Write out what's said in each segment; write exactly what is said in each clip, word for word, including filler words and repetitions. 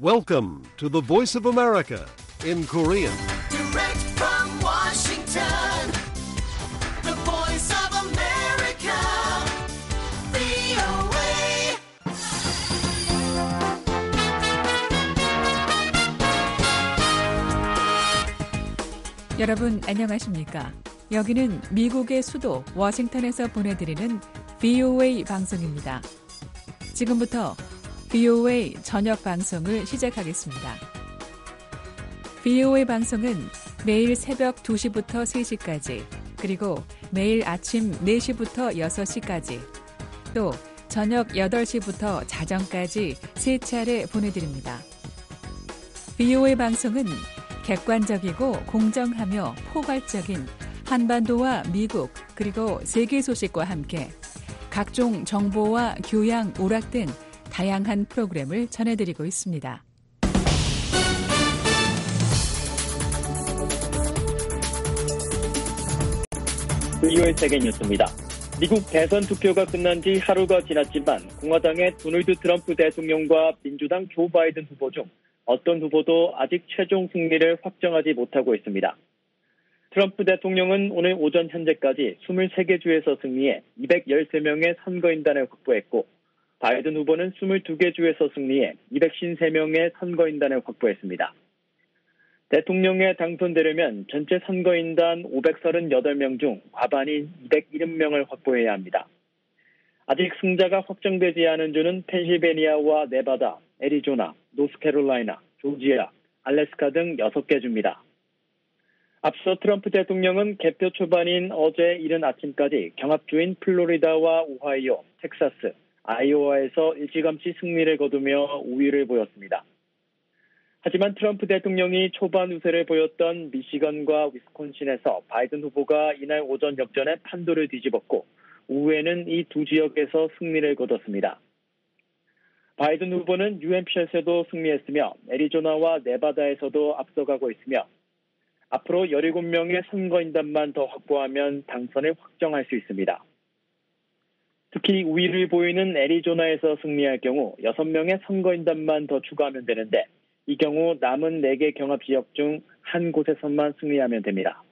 Welcome to the Voice of America in Korean. Direct from Washington, the Voice of America, 브이오에이. 여러분 안녕하십니까? 여기는 미국의 수도 워싱턴에서 보내드리는 브이오에이 방송입니다. 지금부터 브이오에이 저녁 방송을 시작하겠습니다. 브이오에이 방송은 매일 새벽 두 시부터 세 시까지, 그리고 매일 아침 네 시부터 여섯 시까지, 또 저녁 여덟 시부터 자정까지 세 차례 보내드립니다. 브이오에이 방송은 객관적이고 공정하며 포괄적인 한반도와 미국 그리고 세계 소식과 함께 각종 정보와 교양, 오락 등 다양한 프로그램을 전해드리고 있습니다. 브이오에이 세계 뉴스입니다. 미국 대선 투표가 끝난 지 하루가 지났지만 공화당의 도널드 트럼프 대통령과 민주당 조 바이든 후보 중 어떤 후보도 아직 최종 승리를 확정하지 못하고 있습니다. 트럼프 대통령은 오늘 오전 현재까지 이십삼 개 주에서 승리해 이백십삼 명의 선거인단을 확보했고, 바이든 후보는 이십이 개 주에서 승리해 이백오십삼 명의 선거인단을 확보했습니다. 대통령에 당선되려면 전체 선거인단 오백삼십팔 명 중 과반인 이백칠 명을 확보해야 합니다. 아직 승자가 확정되지 않은 주는 펜실베니아와 네바다, 애리조나, 노스캐롤라이나, 조지아, 알래스카 등 여섯 개 주입니다. 앞서 트럼프 대통령은 개표 초반인 어제 이른 아침까지 경합주인 플로리다와 오하이오, 텍사스, 아이오와에서 일찌감치 승리를 거두며 우위를 보였습니다. 하지만 트럼프 대통령이 초반 우세를 보였던 미시건과 위스콘신에서 바이든 후보가 이날 오전 역전에 판도를 뒤집었고, 오후에는 이 두 지역에서 승리를 거뒀습니다. 바이든 후보는 뉴햄피셔에서도 승리했으며 애리조나와 네바다에서도 앞서가고 있으며 앞으로 열일곱 명의 선거인단만 더 확보하면 당선을 확정할 수 있습니다. 특히 우위를 보이는 애리조나에서 승리할 경우 여섯 명의 선거인단만 더 추가하면 되는데, 이 경우 남은 네 개 경합지역 중 한 곳에서만 승리하면 됩니다.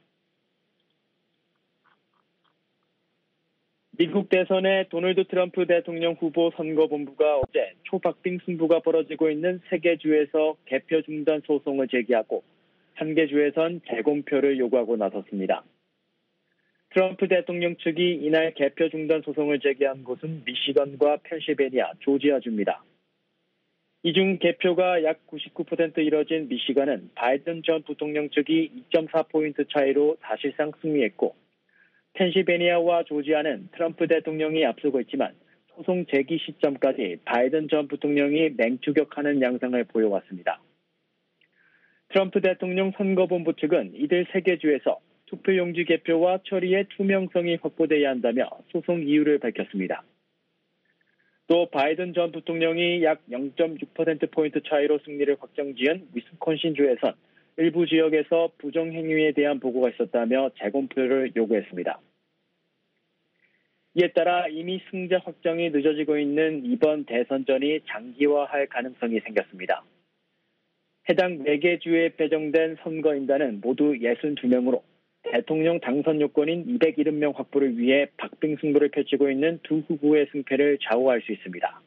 미국 대선의 도널드 트럼프 대통령 후보 선거본부가 어제 초박빙 승부가 벌어지고 있는 세 개 주에서 개표 중단 소송을 제기하고, 한 개 주에선 재검표를 요구하고 나섰습니다. 트럼프 대통령 측이 이날 개표 중단 소송을 제기한 곳은 미시건과 펜실베니아, 조지아주입니다. 이 중 개표가 약 구십구 퍼센트 이뤄진 미시건은 바이든 전 부통령 측이 이 점 사 포인트 차이로 사실상 승리했고, 펜실베니아와 조지아는 트럼프 대통령이 앞서고 있지만 소송 제기 시점까지 바이든 전 부통령이 맹추격하는 양상을 보여왔습니다. 트럼프 대통령 선거본부 측은 이들 세 개 주에서 투표용지 개표와 처리의 투명성이 확보돼야 한다며 소송 이유를 밝혔습니다. 또 바이든 전 부통령이 약 영 점 육 퍼센트 포인트 차이로 승리를 확정지은 위스콘신주에선 일부 지역에서 부정행위에 대한 보고가 있었다며 재검표를 요구했습니다. 이에 따라 이미 승자 확정이 늦어지고 있는 이번 대선전이 장기화할 가능성이 생겼습니다. 해당 네 개 주에 배정된 선거인단은 모두 육십이 명으로 대통령 당선 요건인 이백칠십 명 확보를 위해 박빙 승부를 펼치고 있는 두 후보의 승패를 좌우할 수 있습니다.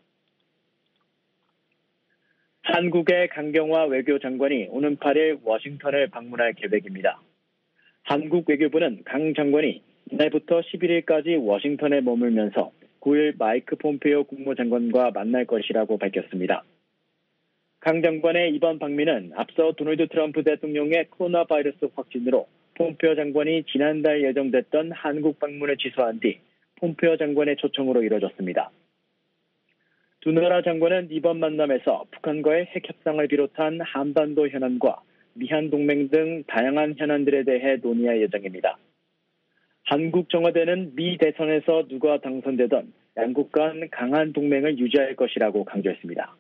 한국의 강경화 외교장관이 오는 팔 일 워싱턴을 방문할 계획입니다. 한국 외교부는 강 장관이 이날부터 십일 일까지 워싱턴에 머물면서 구 일 마이크 폼페이오 국무장관과 만날 것이라고 밝혔습니다. 강 장관의 이번 방미는 앞서 도널드 트럼프 대통령의 코로나 바이러스 확진으로 폼페이오 장관이 지난달 예정됐던 한국 방문을 취소한 뒤 폼페이오 장관의 초청으로 이뤄졌습니다. 두 나라 장관은 이번 만남에서 북한과의 핵 협상을 비롯한 한반도 현안과 미한 동맹 등 다양한 현안들에 대해 논의할 예정입니다. 한국 청와대는 미 대선에서 누가 당선되던 양국 간 강한 동맹을 유지할 것이라고 강조했습니다.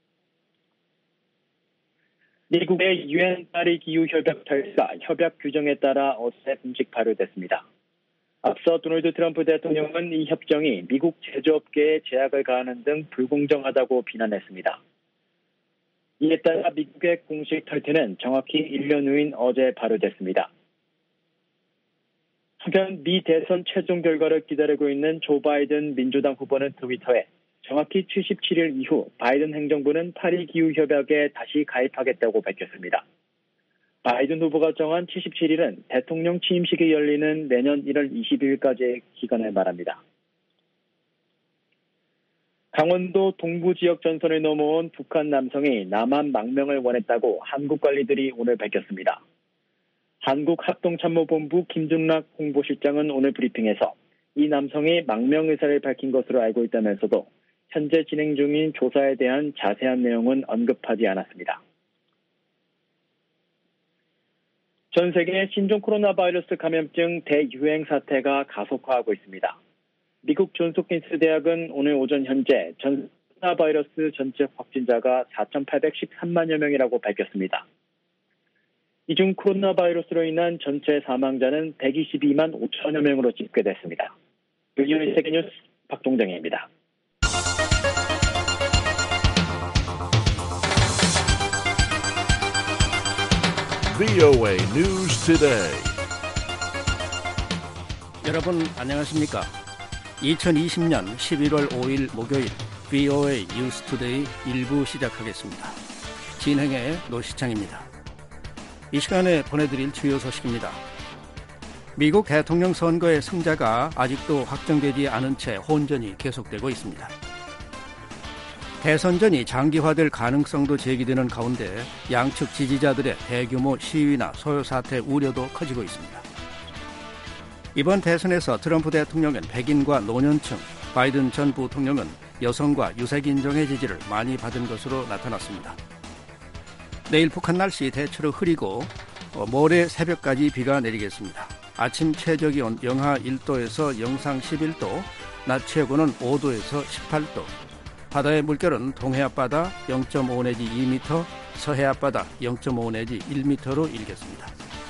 미국의 유엔 파리 기후협약 철사 협약 규정에 따라 어제 공식 발효됐습니다. 앞서 도널드 트럼프 대통령은 이 협정이 미국 제조업계에 제약을 가하는 등 불공정하다고 비난했습니다. 이에 따라 미국의 공식 탈퇴는 정확히 일 년 후인 어제 발효됐습니다. 한편 미 대선 최종 결과를 기다리고 있는 조 바이든 민주당 후보는 트위터에 정확히 칠십칠 일 이후 바이든 행정부는 파리 기후협약에 다시 가입하겠다고 밝혔습니다. 바이든 후보가 정한 칠십칠 일은 대통령 취임식이 열리는 내년 일월 이십일까지의 기간을 말합니다. 강원도 동부 지역 전선을 넘어온 북한 남성이 남한 망명을 원했다고 한국 관리들이 오늘 밝혔습니다. 한국합동참모본부 김준락 홍보실장은 오늘 브리핑에서 이 남성이 망명 의사를 밝힌 것으로 알고 있다면서도 현재 진행 중인 조사에 대한 자세한 내용은 언급하지 않았습니다. 전 세계 신종 코로나 바이러스 감염증 대유행 사태가 가속화하고 있습니다. 미국 존스홉킨스 대학은 오늘 오전 현재 전 코로나 바이러스 전체 확진자가 사천팔백십삼만여 명이라고 밝혔습니다. 이 중 코로나 바이러스로 인한 전체 사망자는 백이십이만 오천여 명으로 집계됐습니다. 비오에이 세계뉴스 박동정입니다. 브이오에이 News Today. 여러분 안녕하십니까? 이천이십년 십일월 오일 목요일 브이오에이 뉴스 투데이 일부 시작하겠습니다. 진행의 노시창입니다. 이 시간에 보내드릴 주요 소식입니다. 미국 대통령 선거의 승자가 아직도 확정되지 않은 채 혼전이 계속되고 있습니다. 대선전이 장기화될 가능성도 제기되는 가운데 양측 지지자들의 대규모 시위나 소요 사태 우려도 커지고 있습니다. 이번 대선에서 트럼프 대통령은 백인과 노년층, 바이든 전 부통령은 여성과 유색인종의 지지를 많이 받은 것으로 나타났습니다. 내일 북한 날씨 대체로 흐리고 모레 새벽까지 비가 내리겠습니다. 아침 최저기온 영하 일 도에서 영상 십일 도, 낮 최고는 오 도에서 십팔 도, 바다의 물결은 동해 앞바다 영 점 오 내지 이 미터, 서해 앞바다 영 점 오 내지 일 미터로 일겠습니다.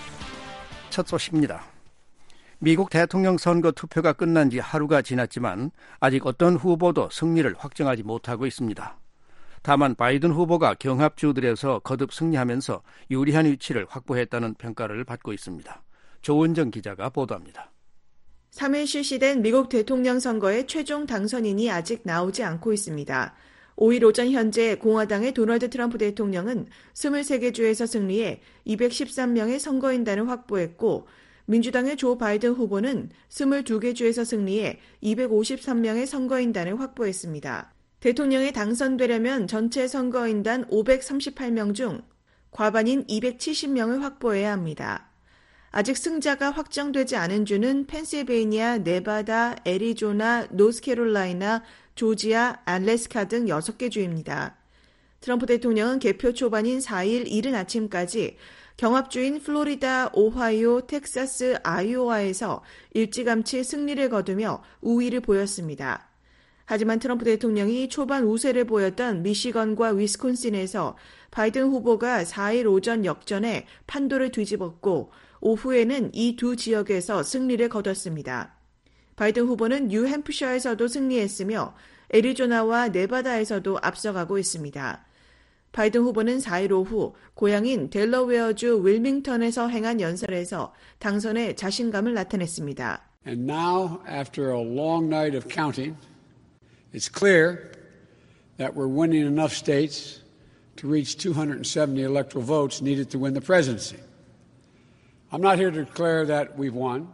첫 소식입니다. 미국 대통령 선거 투표가 끝난 지 하루가 지났지만 아직 어떤 후보도 승리를 확정하지 못하고 있습니다. 다만 바이든 후보가 경합주들에서 거듭 승리하면서 유리한 위치를 확보했다는 평가를 받고 있습니다. 조은정 기자가 보도합니다. 삼 일 실시된 미국 대통령 선거의 최종 당선인이 아직 나오지 않고 있습니다. 오일 오전 현재 공화당의 도널드 트럼프 대통령은 이십삼 개 주에서 승리해 이백십삼 명의 선거인단을 확보했고 민주당의 조 바이든 후보는 이십이 개 주에서 승리해 이백오십삼 명의 선거인단을 확보했습니다. 대통령에 당선되려면 전체 선거인단 오백삼십팔 명 중 과반인 이백칠십 명을 확보해야 합니다. 아직 승자가 확정되지 않은 주는 펜실베이니아, 네바다, 애리조나, 노스캐롤라이나, 조지아, 알래스카 등 여섯 개 주입니다. 트럼프 대통령은 개표 초반인 사 일 이른 아침까지 경합주인 플로리다, 오하이오, 텍사스, 아이오와에서 일찌감치 승리를 거두며 우위를 보였습니다. 하지만 트럼프 대통령이 초반 우세를 보였던 미시건과 위스콘신에서 바이든 후보가 사 일 오전 역전에 판도를 뒤집었고 오후에는 이 두 지역에서 승리를 거뒀습니다. 바이든 후보는 뉴햄프셔에서도 승리했으며 애리조나와 네바다에서도 앞서가고 있습니다. 바이든 후보는 사 일 오후 고향인 델러웨어주 윌밍턴에서 행한 연설에서 당선에 자신감을 나타냈습니다. And now, after a long night of counting, it's clear that we're winning enough states to reach two hundred seventy electoral votes needed to win the presidency. I'm not here to declare that we've won.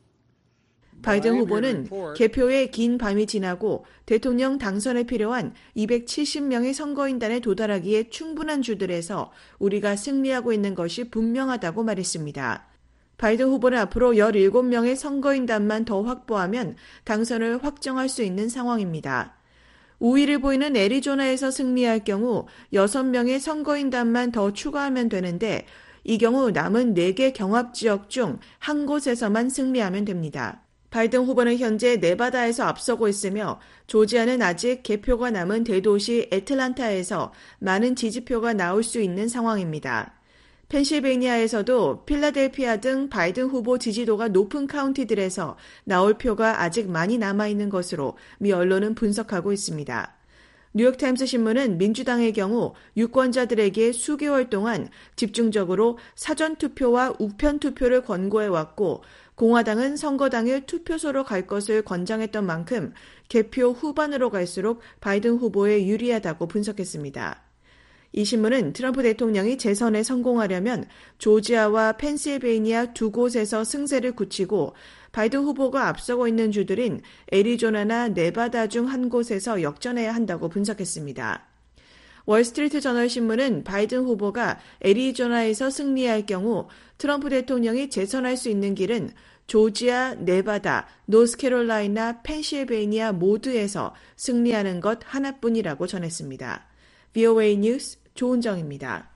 바이든 후보는 개표의 긴 밤이 지나고 대통령 당선에 필요한 이백칠십 명의 선거인단에 도달하기에 충분한 주들에서 우리가 승리하고 있는 것이 분명하다고 말했습니다. 바이든 후보는 앞으로 열일곱 명의 선거인단만 더 확보하면 당선을 확정할 수 있는 상황입니다. 우위를 보이는 애리조나에서 승리할 경우 여섯 명의 선거인단만 더 추가하면 되는데 이 경우 남은 네 개 경합지역 중 한 곳에서만 승리하면 됩니다. 바이든 후보는 현재 네바다에서 앞서고 있으며 조지아는 아직 개표가 남은 대도시 애틀란타에서 많은 지지표가 나올 수 있는 상황입니다. 펜실베이니아에서도 필라델피아 등 바이든 후보 지지도가 높은 카운티들에서 나올 표가 아직 많이 남아있는 것으로 미 언론은 분석하고 있습니다. 뉴욕타임스 신문은 민주당의 경우 유권자들에게 수개월 동안 집중적으로 사전투표와 우편투표를 권고해왔고 공화당은 선거 당일 투표소로 갈 것을 권장했던 만큼 개표 후반으로 갈수록 바이든 후보에 유리하다고 분석했습니다. 이 신문은 트럼프 대통령이 재선에 성공하려면 조지아와 펜실베이니아 두 곳에서 승세를 굳히고 바이든 후보가 앞서고 있는 주들인 애리조나나 네바다 중 한 곳에서 역전해야 한다고 분석했습니다. 월스트리트 저널 신문은 바이든 후보가 애리조나에서 승리할 경우 트럼프 대통령이 재선할 수 있는 길은 조지아, 네바다, 노스캐롤라이나, 펜실베이니아 모두에서 승리하는 것 하나뿐이라고 전했습니다. 브이오에이 뉴스 조은정입니다.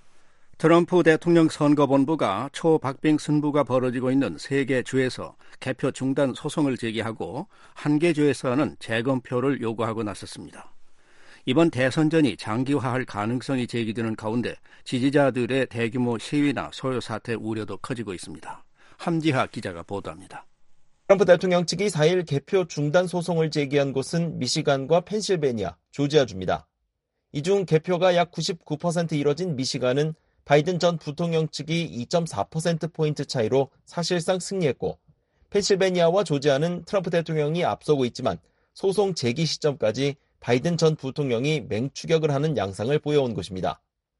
트럼프 대통령 선거본부가 초박빙 승부가 벌어지고 있는 세 개 주에서 개표 중단 소송을 제기하고 한 개 주에서는 재검표를 요구하고 나섰습니다. 이번 대선전이 장기화할 가능성이 제기되는 가운데 지지자들의 대규모 시위나 소요 사태 우려도 커지고 있습니다. 함지하 기자가 보도합니다. 트럼프 대통령 측이 사 일 개표 중단 소송을 제기한 곳은 미시간과 펜실베니아, 조지아주입니다. 이 중 개표가 약 구십구 퍼센트 이뤄진 미시간은 바이든 전 부통령 측이 이 점 사 퍼센트포인트 차이로 사실상 승리했고 펜실베니아와 조지아는 트럼프 대통령이 앞서고 있지만 소송 제기 시점까지 바이든 전 부통령이 맹추격을 하는 양상을 보여온 곳입니다.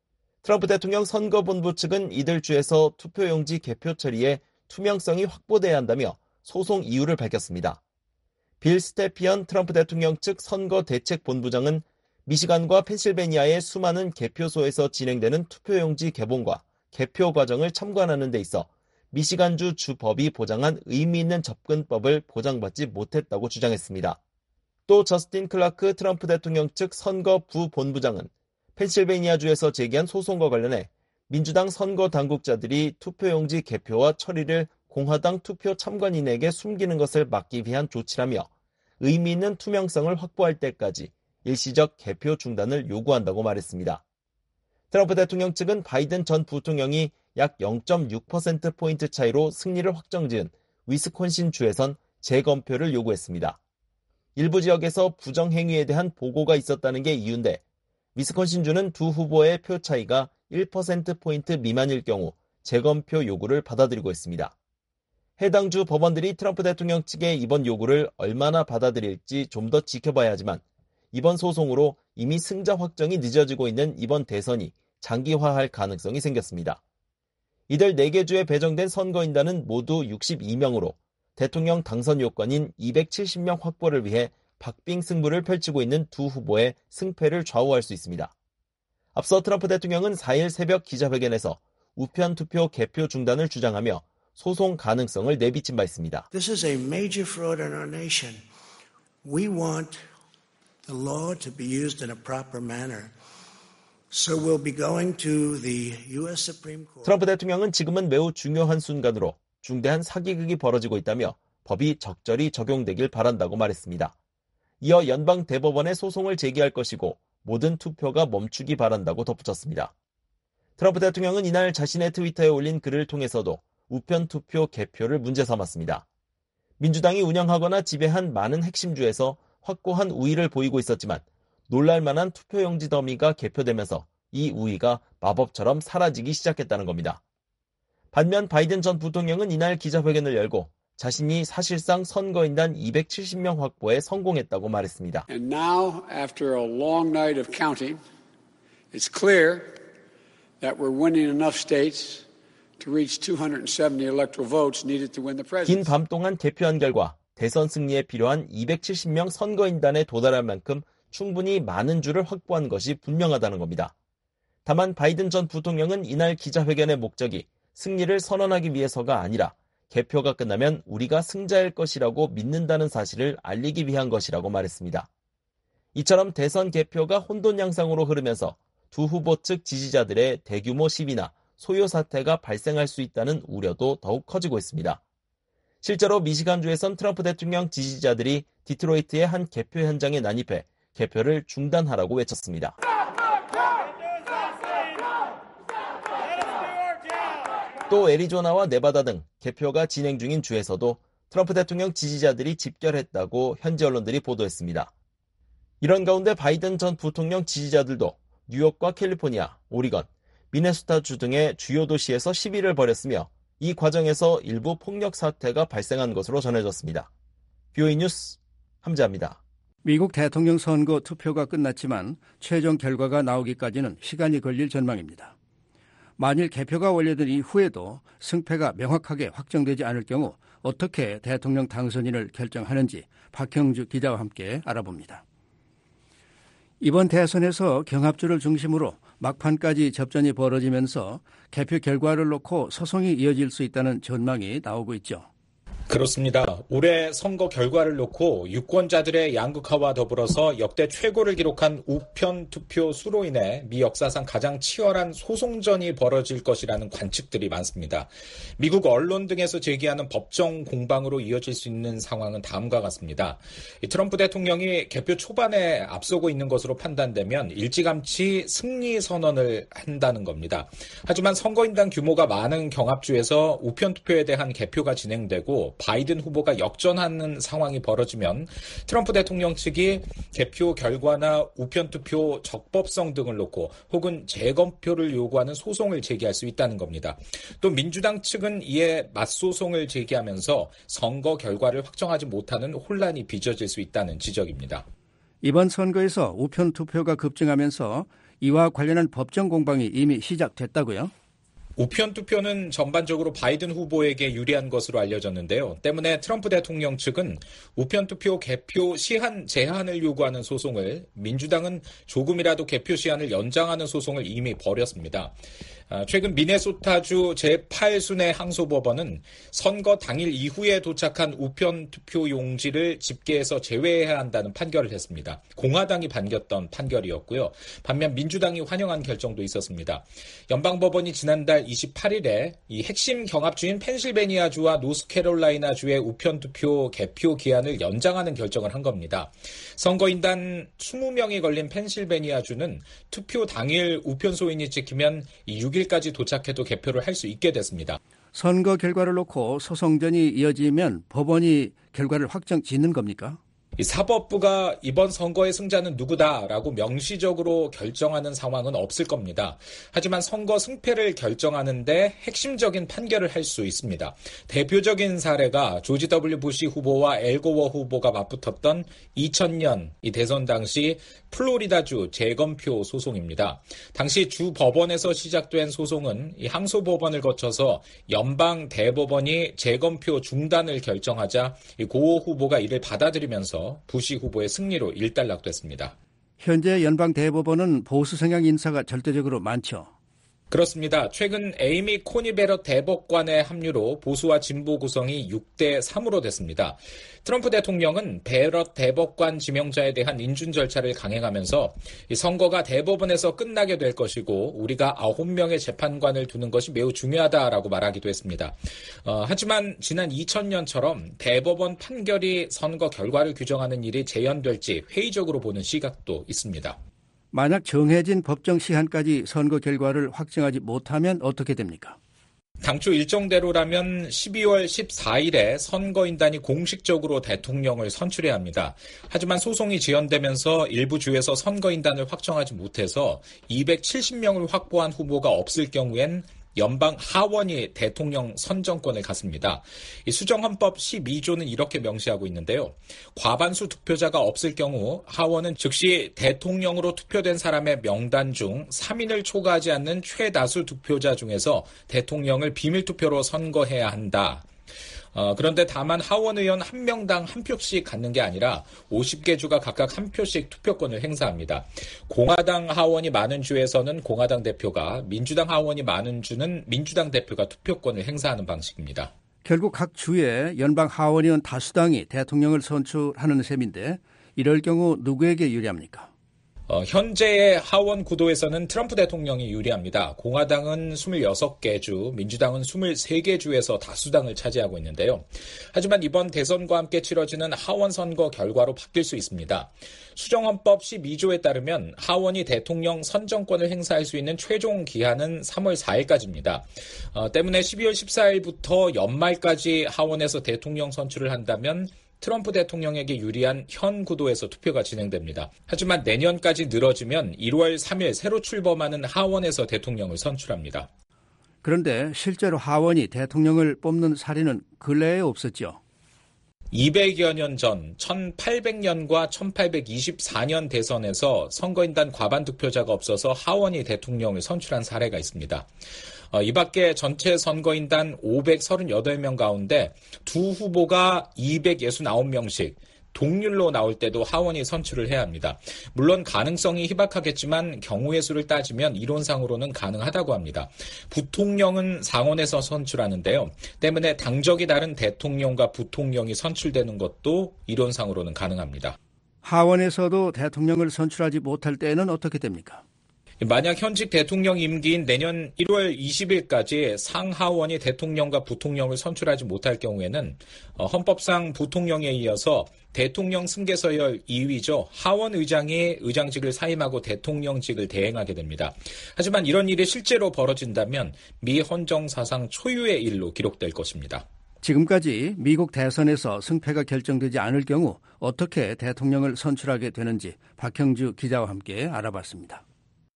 트럼프 대통령 선거본부 측은 이들 주에서 투표용지 개표 처리에 투명성이 확보돼야 한다며 소송 이유를 밝혔습니다. 빌 스테피언 트럼프 대통령 측 선거대책본부장은 미시간과 펜실베니아의 수많은 개표소에서 진행되는 투표용지 개봉과 개표 과정을 참관하는 데 있어 미시간주 주법이 보장한 의미 있는 접근법을 보장받지 못했다고 주장했습니다. 또 저스틴 클라크 트럼프 대통령 측 선거 부본부장은 펜실베니아주에서 제기한 소송과 관련해 민주당 선거 당국자들이 투표용지 개표와 처리를 공화당 투표 참관인에게 숨기는 것을 막기 위한 조치라며 의미 있는 투명성을 확보할 때까지 일시적 개표 중단을 요구한다고 말했습니다. 트럼프 대통령 측은 바이든 전 부통령이 약 영 점 육 퍼센트포인트 차이로 승리를 확정지은 위스콘신 주에선 재검표를 요구했습니다. 일부 지역에서 부정행위에 대한 보고가 있었다는 게 이유인데 위스콘신주는 두 후보의 표 차이가 일 퍼센트포인트 미만일 경우 재검표 요구를 받아들이고 있습니다. 해당 주 법원들이 트럼프 대통령 측의 이번 요구를 얼마나 받아들일지 좀 더 지켜봐야 하지만 이번 소송으로 이미 승자 확정이 늦어지고 있는 이번 대선이 장기화할 가능성이 생겼습니다. 이들 네 개 주에 배정된 선거인단은 모두 육십이 명으로 대통령 당선 요건인 이백칠십 명 확보를 위해 박빙 승부를 펼치고 있는 두 후보의 승패를 좌우할 수 있습니다. 앞서 트럼프 대통령은 사 일 새벽 기자회견에서 우편 투표 개표 중단을 주장하며 소송 가능성을 내비친 바 있습니다. This is a major fraud in our nation. We want the law to be used in a proper manner. So we'll be going to the U S Supreme Court. 트럼프 대통령은 지금은 매우 중요한 순간으로 중대한 사기극이 벌어지고 있다며 법이 적절히 적용되길 바란다고 말했습니다. 이어 연방 대법원에 소송을 제기할 것이고 모든 투표가 멈추기 바란다고 덧붙였습니다. 트럼프 대통령은 이날 자신의 트위터에 올린 글을 통해서도 우편 투표 개표를 문제 삼았습니다. 민주당이 운영하거나 지배한 많은 핵심 주에서 확고한 우위를 보이고 있었지만 놀랄만한 투표용지 더미가 개표되면서 이 우위가 마법처럼 사라지기 시작했다는 겁니다. 반면 바이든 전 부통령은 이날 기자회견을 열고 자신이 사실상 선거인단 이백칠십 명 확보에 성공했다고 말했습니다. And now, after a long night of counting, it's clear that we're winning enough states to reach two hundred seventy electoral votes needed to win the presidency. 긴 밤 동안 개표한 결과 대선 승리에 필요한 이백칠십 명 선거인단에 도달할 만큼 충분히 많은 주를 확보한 것이 분명하다는 겁니다. 다만 바이든 전 부통령은 이날 기자회견의 목적이 승리를 선언하기 위해서가 아니라 개표가 끝나면 우리가 승자일 것이라고 믿는다는 사실을 알리기 위한 것이라고 말했습니다. 이처럼 대선 개표가 혼돈 양상으로 흐르면서 두 후보 측 지지자들의 대규모 시위나 소요 사태가 발생할 수 있다는 우려도 더욱 커지고 있습니다. 실제로 미시간주에선 트럼프 대통령 지지자들이 디트로이트의 한 개표 현장에 난입해 개표를 중단하라고 외쳤습니다. 또 애리조나와 네바다 등 개표가 진행 중인 주에서도 트럼프 대통령 지지자들이 집결했다고 현지 언론들이 보도했습니다. 이런 가운데 바이든 전 부통령 지지자들도 뉴욕과 캘리포니아, 오리건, 미네소타주 등의 주요 도시에서 시위를 벌였으며 이 과정에서 일부 폭력 사태가 발생한 것으로 전해졌습니다. 비오이 뉴스 함재합니다. 미국 대통령 선거 투표가 끝났지만 최종 결과가 나오기까지는 시간이 걸릴 전망입니다. 만일 개표가 완료된 이후에도 승패가 명확하게 확정되지 않을 경우 어떻게 대통령 당선인을 결정하는지 박형주 기자와 함께 알아봅니다. 이번 대선에서 경합주를 중심으로 막판까지 접전이 벌어지면서 개표 결과를 놓고 소송이 이어질 수 있다는 전망이 나오고 있죠. 그렇습니다. 올해 선거 결과를 놓고 유권자들의 양극화와 더불어서 역대 최고를 기록한 우편 투표 수로 인해 미 역사상 가장 치열한 소송전이 벌어질 것이라는 관측들이 많습니다. 미국 언론 등에서 제기하는 법정 공방으로 이어질 수 있는 상황은 다음과 같습니다. 트럼프 대통령이 개표 초반에 앞서고 있는 것으로 판단되면 일찌감치 승리 선언을 한다는 겁니다. 하지만 선거인단 규모가 많은 경합주에서 우편 투표에 대한 개표가 진행되고 바이든 후보가 역전하는 상황이 벌어지면 트럼프 대통령 측이 개표 결과나 우편투표 적법성 등을 놓고 혹은 재검표를 요구하는 소송을 제기할 수 있다는 겁니다. 또 민주당 측은 이에 맞소송을 제기하면서 선거 결과를 확정하지 못하는 혼란이 빚어질 수 있다는 지적입니다. 이번 선거에서 우편투표가 급증하면서 이와 관련한 법정 공방이 이미 시작됐다고요? 우편 투표는 전반적으로 바이든 후보에게 유리한 것으로 알려졌는데요. 때문에 트럼프 대통령 측은 우편 투표 개표 시한 제한을 요구하는 소송을, 민주당은 조금이라도 개표 시한을 연장하는 소송을 이미 벌였습니다. 최근 미네소타주 제팔 순회 항소법원은 선거 당일 이후에 도착한 우편 투표 용지를 집계에서 제외해야 한다는 판결을 했습니다. 공화당이 반겼던 판결이었고요. 반면 민주당이 환영한 결정도 있었습니다. 연방법원이 지난달 이십팔일에 이 핵심 경합주인 펜실베니아주와 노스캐롤라이나주의 우편 투표 개표 기한을 연장하는 결정을 한 겁니다. 선거인단 이십 명이 걸린 펜실베니아주는 투표 당일 우편 소인이 찍히면 육 일까지 도착해도 개표를 할 수 있게 됐습니다. 선거 결과를 놓고 소송전이 이어지면 법원이 결과를 확정 짓는 겁니까? 이 사법부가 이번 선거의 승자는 누구다라고 명시적으로 결정하는 상황은 없을 겁니다. 하지만 선거 승패를 결정하는데 핵심적인 판결을 할 수 있습니다. 대표적인 사례가 조지 더블유 부시 후보와 엘 고어 후보가 맞붙었던 이천 년 이 대선 당시 플로리다주 재검표 소송입니다. 당시 주 법원에서 시작된 소송은 이 항소법원을 거쳐서 연방 대법원이 재검표 중단을 결정하자 이 고어 후보가 이를 받아들이면서 부시 후보의 승리로 일단락됐습니다. 현재 연방 대법원은 보수 성향 인사가 절대적으로 많죠. 그렇습니다. 최근 에이미 코니 베럿 대법관의 합류로 보수와 진보 구성이 육 대 삼으로 됐습니다. 트럼프 대통령은 베럿 대법관 지명자에 대한 인준 절차를 강행하면서 이 선거가 대법원에서 끝나게 될 것이고 우리가 아홉 명의 재판관을 두는 것이 매우 중요하다라고 말하기도 했습니다. 어, 하지만 지난 이천 년처럼 대법원 판결이 선거 결과를 규정하는 일이 재현될지 회의적으로 보는 시각도 있습니다. 만약 정해진 법정 시한까지 선거 결과를 확정하지 못하면 어떻게 됩니까? 당초 일정대로라면 십이월 십사일에 선거인단이 공식적으로 대통령을 선출해야 합니다. 하지만 소송이 지연되면서 일부 주에서 선거인단을 확정하지 못해서 이백칠십 명을 확보한 후보가 없을 경우엔 연방 하원이 대통령 선정권을 갖습니다. 이 수정헌법 십이조는 이렇게 명시하고 있는데요. 과반수 투표자가 없을 경우 하원은 즉시 대통령으로 투표된 사람의 명단 중 삼 인을 초과하지 않는 최다수 투표자 중에서 대통령을 비밀투표로 선거해야 한다. 어, 그런데 다만 하원 의원 한 명당 한 표씩 갖는 게 아니라 오십 개 주가 각각 한 표씩 투표권을 행사합니다. 공화당 하원이 많은 주에서는 공화당 대표가, 민주당 하원이 많은 주는 민주당 대표가 투표권을 행사하는 방식입니다. 결국 각 주에 연방 하원의원 다수당이 대통령을 선출하는 셈인데 이럴 경우 누구에게 유리합니까? 어, 현재의 하원 구도에서는 트럼프 대통령이 유리합니다. 공화당은 이십육 개 주, 민주당은 이십삼 개 주에서 다수당을 차지하고 있는데요. 하지만 이번 대선과 함께 치러지는 하원 선거 결과로 바뀔 수 있습니다. 수정헌법 십이조에 따르면 하원이 대통령 선정권을 행사할 수 있는 최종 기한은 삼월 사일까지입니다. 어, 때문에 십이월 십사일부터 연말까지 하원에서 대통령 선출을 한다면 트럼프 대통령에게 유리한 현 구도에서 투표가 진행됩니다. 하지만 내년까지 늘어지면 일월 삼일 새로 출범하는 하원에서 대통령을 선출합니다. 그런데 실제로 하원이 대통령을 뽑는 사례는 근래에 없었죠. 이백여 년 전 천팔백 년과 천팔백이십사 년 대선에서 선거인단 과반 투표자가 없어서 하원이 대통령을 선출한 사례가 있습니다. 어, 이 밖에 전체 선거인단 오백삼십팔 명 가운데 두 후보가 이백육십구 명씩 동률로 나올 때도 하원이 선출을 해야 합니다. 물론 가능성이 희박하겠지만 경우의 수를 따지면 이론상으로는 가능하다고 합니다. 부통령은 상원에서 선출하는데요. 때문에 당적이 다른 대통령과 부통령이 선출되는 것도 이론상으로는 가능합니다. 하원에서도 대통령을 선출하지 못할 때에는 어떻게 됩니까? 만약 현직 대통령 임기인 내년 일월 이십일까지 상하원이 대통령과 부통령을 선출하지 못할 경우에는 헌법상 부통령에 이어서 대통령 승계서열 이 위죠. 하원 의장이 의장직을 사임하고 대통령직을 대행하게 됩니다. 하지만 이런 일이 실제로 벌어진다면 미 헌정사상 초유의 일로 기록될 것입니다. 지금까지 미국 대선에서 승패가 결정되지 않을 경우 어떻게 대통령을 선출하게 되는지 박형주 기자와 함께 알아봤습니다.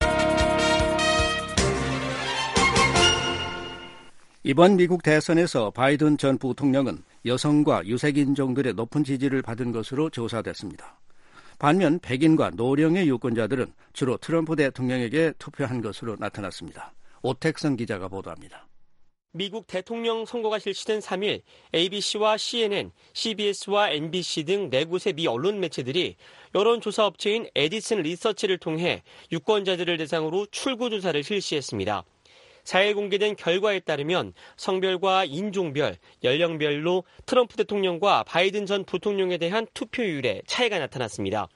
이번 미국 대선에서 바이든 전 부통령은 여성과 유색인종들의 높은 지지를 받은 것으로 조사됐습니다. 반면 백인과 노령의 유권자들은 주로 트럼프 대통령에게 투표한 것으로 나타났습니다. 오택선 기자가 보도합니다. 미국 대통령 선거가 실시된 삼 일 에이비씨와 씨엔엔, 씨비에스와 엠비씨 등 네 곳의 미 언론 매체들이 여론조사 업체인 에디슨 리서치를 통해 유권자들을 대상으로 출구조사를 실시했습니다. 사 일 공개된 결과에 따르면 성별과 인종별, 연령별로 트럼프 대통령과 바이든 전 부통령에 대한 투표율에 차이가 나타났습니다.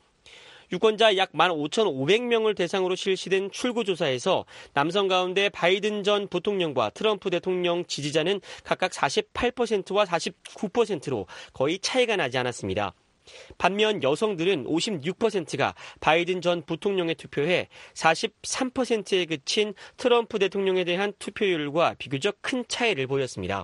유권자 약 만 오천오백 명을 대상으로 실시된 출구조사에서 남성 가운데 바이든 전 부통령과 트럼프 대통령 지지자는 각각 사십팔 퍼센트와 사십구 퍼센트로 거의 차이가 나지 않았습니다. 반면 여성들은 오십육 퍼센트가 바이든 전 부통령에 투표해 사십삼 퍼센트에 그친 트럼프 대통령에 대한 투표율과 비교적 큰 차이를 보였습니다.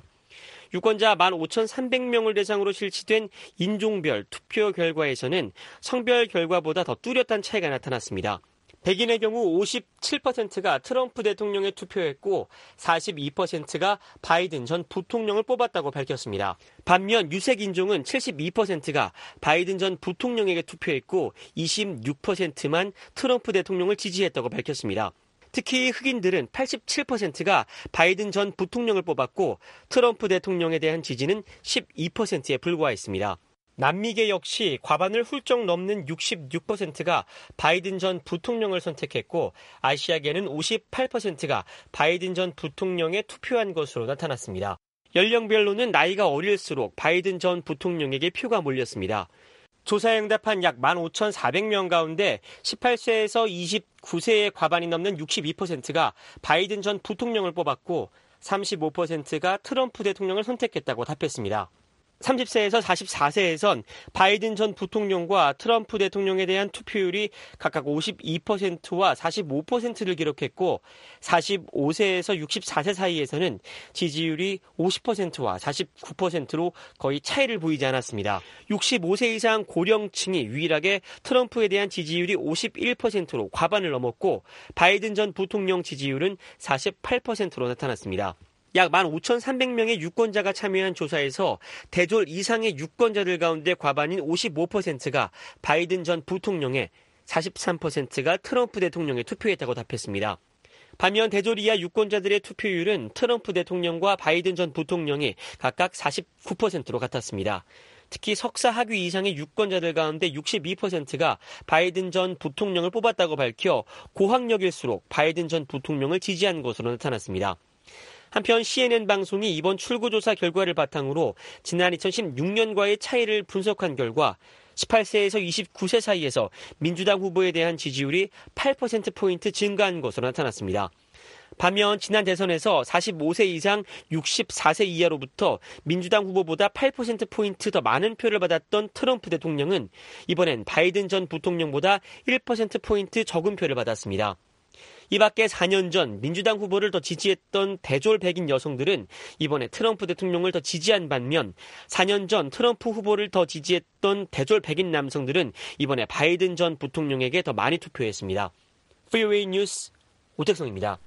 유권자 만 오천삼백 명을 대상으로 실시된 인종별 투표 결과에서는 성별 결과보다 더 뚜렷한 차이가 나타났습니다. 백인의 경우 오십칠 퍼센트가 트럼프 대통령에 투표했고 사십이 퍼센트가 바이든 전 부통령을 뽑았다고 밝혔습니다. 반면 유색인종은 칠십이 퍼센트가 바이든 전 부통령에게 투표했고 이십육 퍼센트만 트럼프 대통령을 지지했다고 밝혔습니다. 특히 흑인들은 팔십칠 퍼센트가 바이든 전 부통령을 뽑았고 트럼프 대통령에 대한 지지는 십이 퍼센트에 불과했습니다. 남미계 역시 과반을 훌쩍 넘는 육십육 퍼센트가 바이든 전 부통령을 선택했고 아시아계는 오십팔 퍼센트가 바이든 전 부통령에 투표한 것으로 나타났습니다. 연령별로는 나이가 어릴수록 바이든 전 부통령에게 표가 몰렸습니다. 조사에 응답한 약 만 오천사백 명 가운데 십팔 세에서 이십구 세의 과반이 넘는 육십이 퍼센트가 바이든 전 부통령을 뽑았고 삼십오 퍼센트가 트럼프 대통령을 선택했다고 답했습니다. 삼십 세에서 사십사 세에선 바이든 전 부통령과 트럼프 대통령에 대한 투표율이 각각 오십이 퍼센트와 사십오 퍼센트를 기록했고 사십오 세에서 육십사 세 사이에서는 지지율이 오십 퍼센트와 사십구 퍼센트로 거의 차이를 보이지 않았습니다. 육십오 세 이상 고령층이 유일하게 트럼프에 대한 지지율이 오십일 퍼센트로 과반을 넘었고 바이든 전 부통령 지지율은 사십팔 퍼센트로 나타났습니다. 약 만 오천삼백 명의 유권자가 참여한 조사에서 대졸 이상의 유권자들 가운데 과반인 오십오 퍼센트가 바이든 전 부통령에 사십삼 퍼센트가 트럼프 대통령에 투표했다고 답했습니다. 반면 대졸 이하 유권자들의 투표율은 트럼프 대통령과 바이든 전 부통령이 각각 사십구 퍼센트로 같았습니다. 특히 석사 학위 이상의 유권자들 가운데 육십이 퍼센트가 바이든 전 부통령을 뽑았다고 밝혀 고학력일수록 바이든 전 부통령을 지지한 것으로 나타났습니다. 한편 씨엔엔 방송이 이번 출구조사 결과를 바탕으로 지난 이천십육 년과의 차이를 분석한 결과 십팔 세에서 이십구 세 사이에서 민주당 후보에 대한 지지율이 팔 퍼센트포인트 증가한 것으로 나타났습니다. 반면 지난 대선에서 사십오 세 이상 육십사 세 이하로부터 민주당 후보보다 팔 퍼센트포인트 더 많은 표를 받았던 트럼프 대통령은 이번엔 바이든 전 부통령보다 일 퍼센트포인트 적은 표를 받았습니다. 이 밖에 사 년 전 민주당 후보를 더 지지했던 대졸 백인 여성들은 이번에 트럼프 대통령을 더 지지한 반면 사 년 전 트럼프 후보를 더 지지했던 대졸 백인 남성들은 이번에 바이든 전 부통령에게 더 많이 투표했습니다. 프리웨이 뉴스 오택성입니다.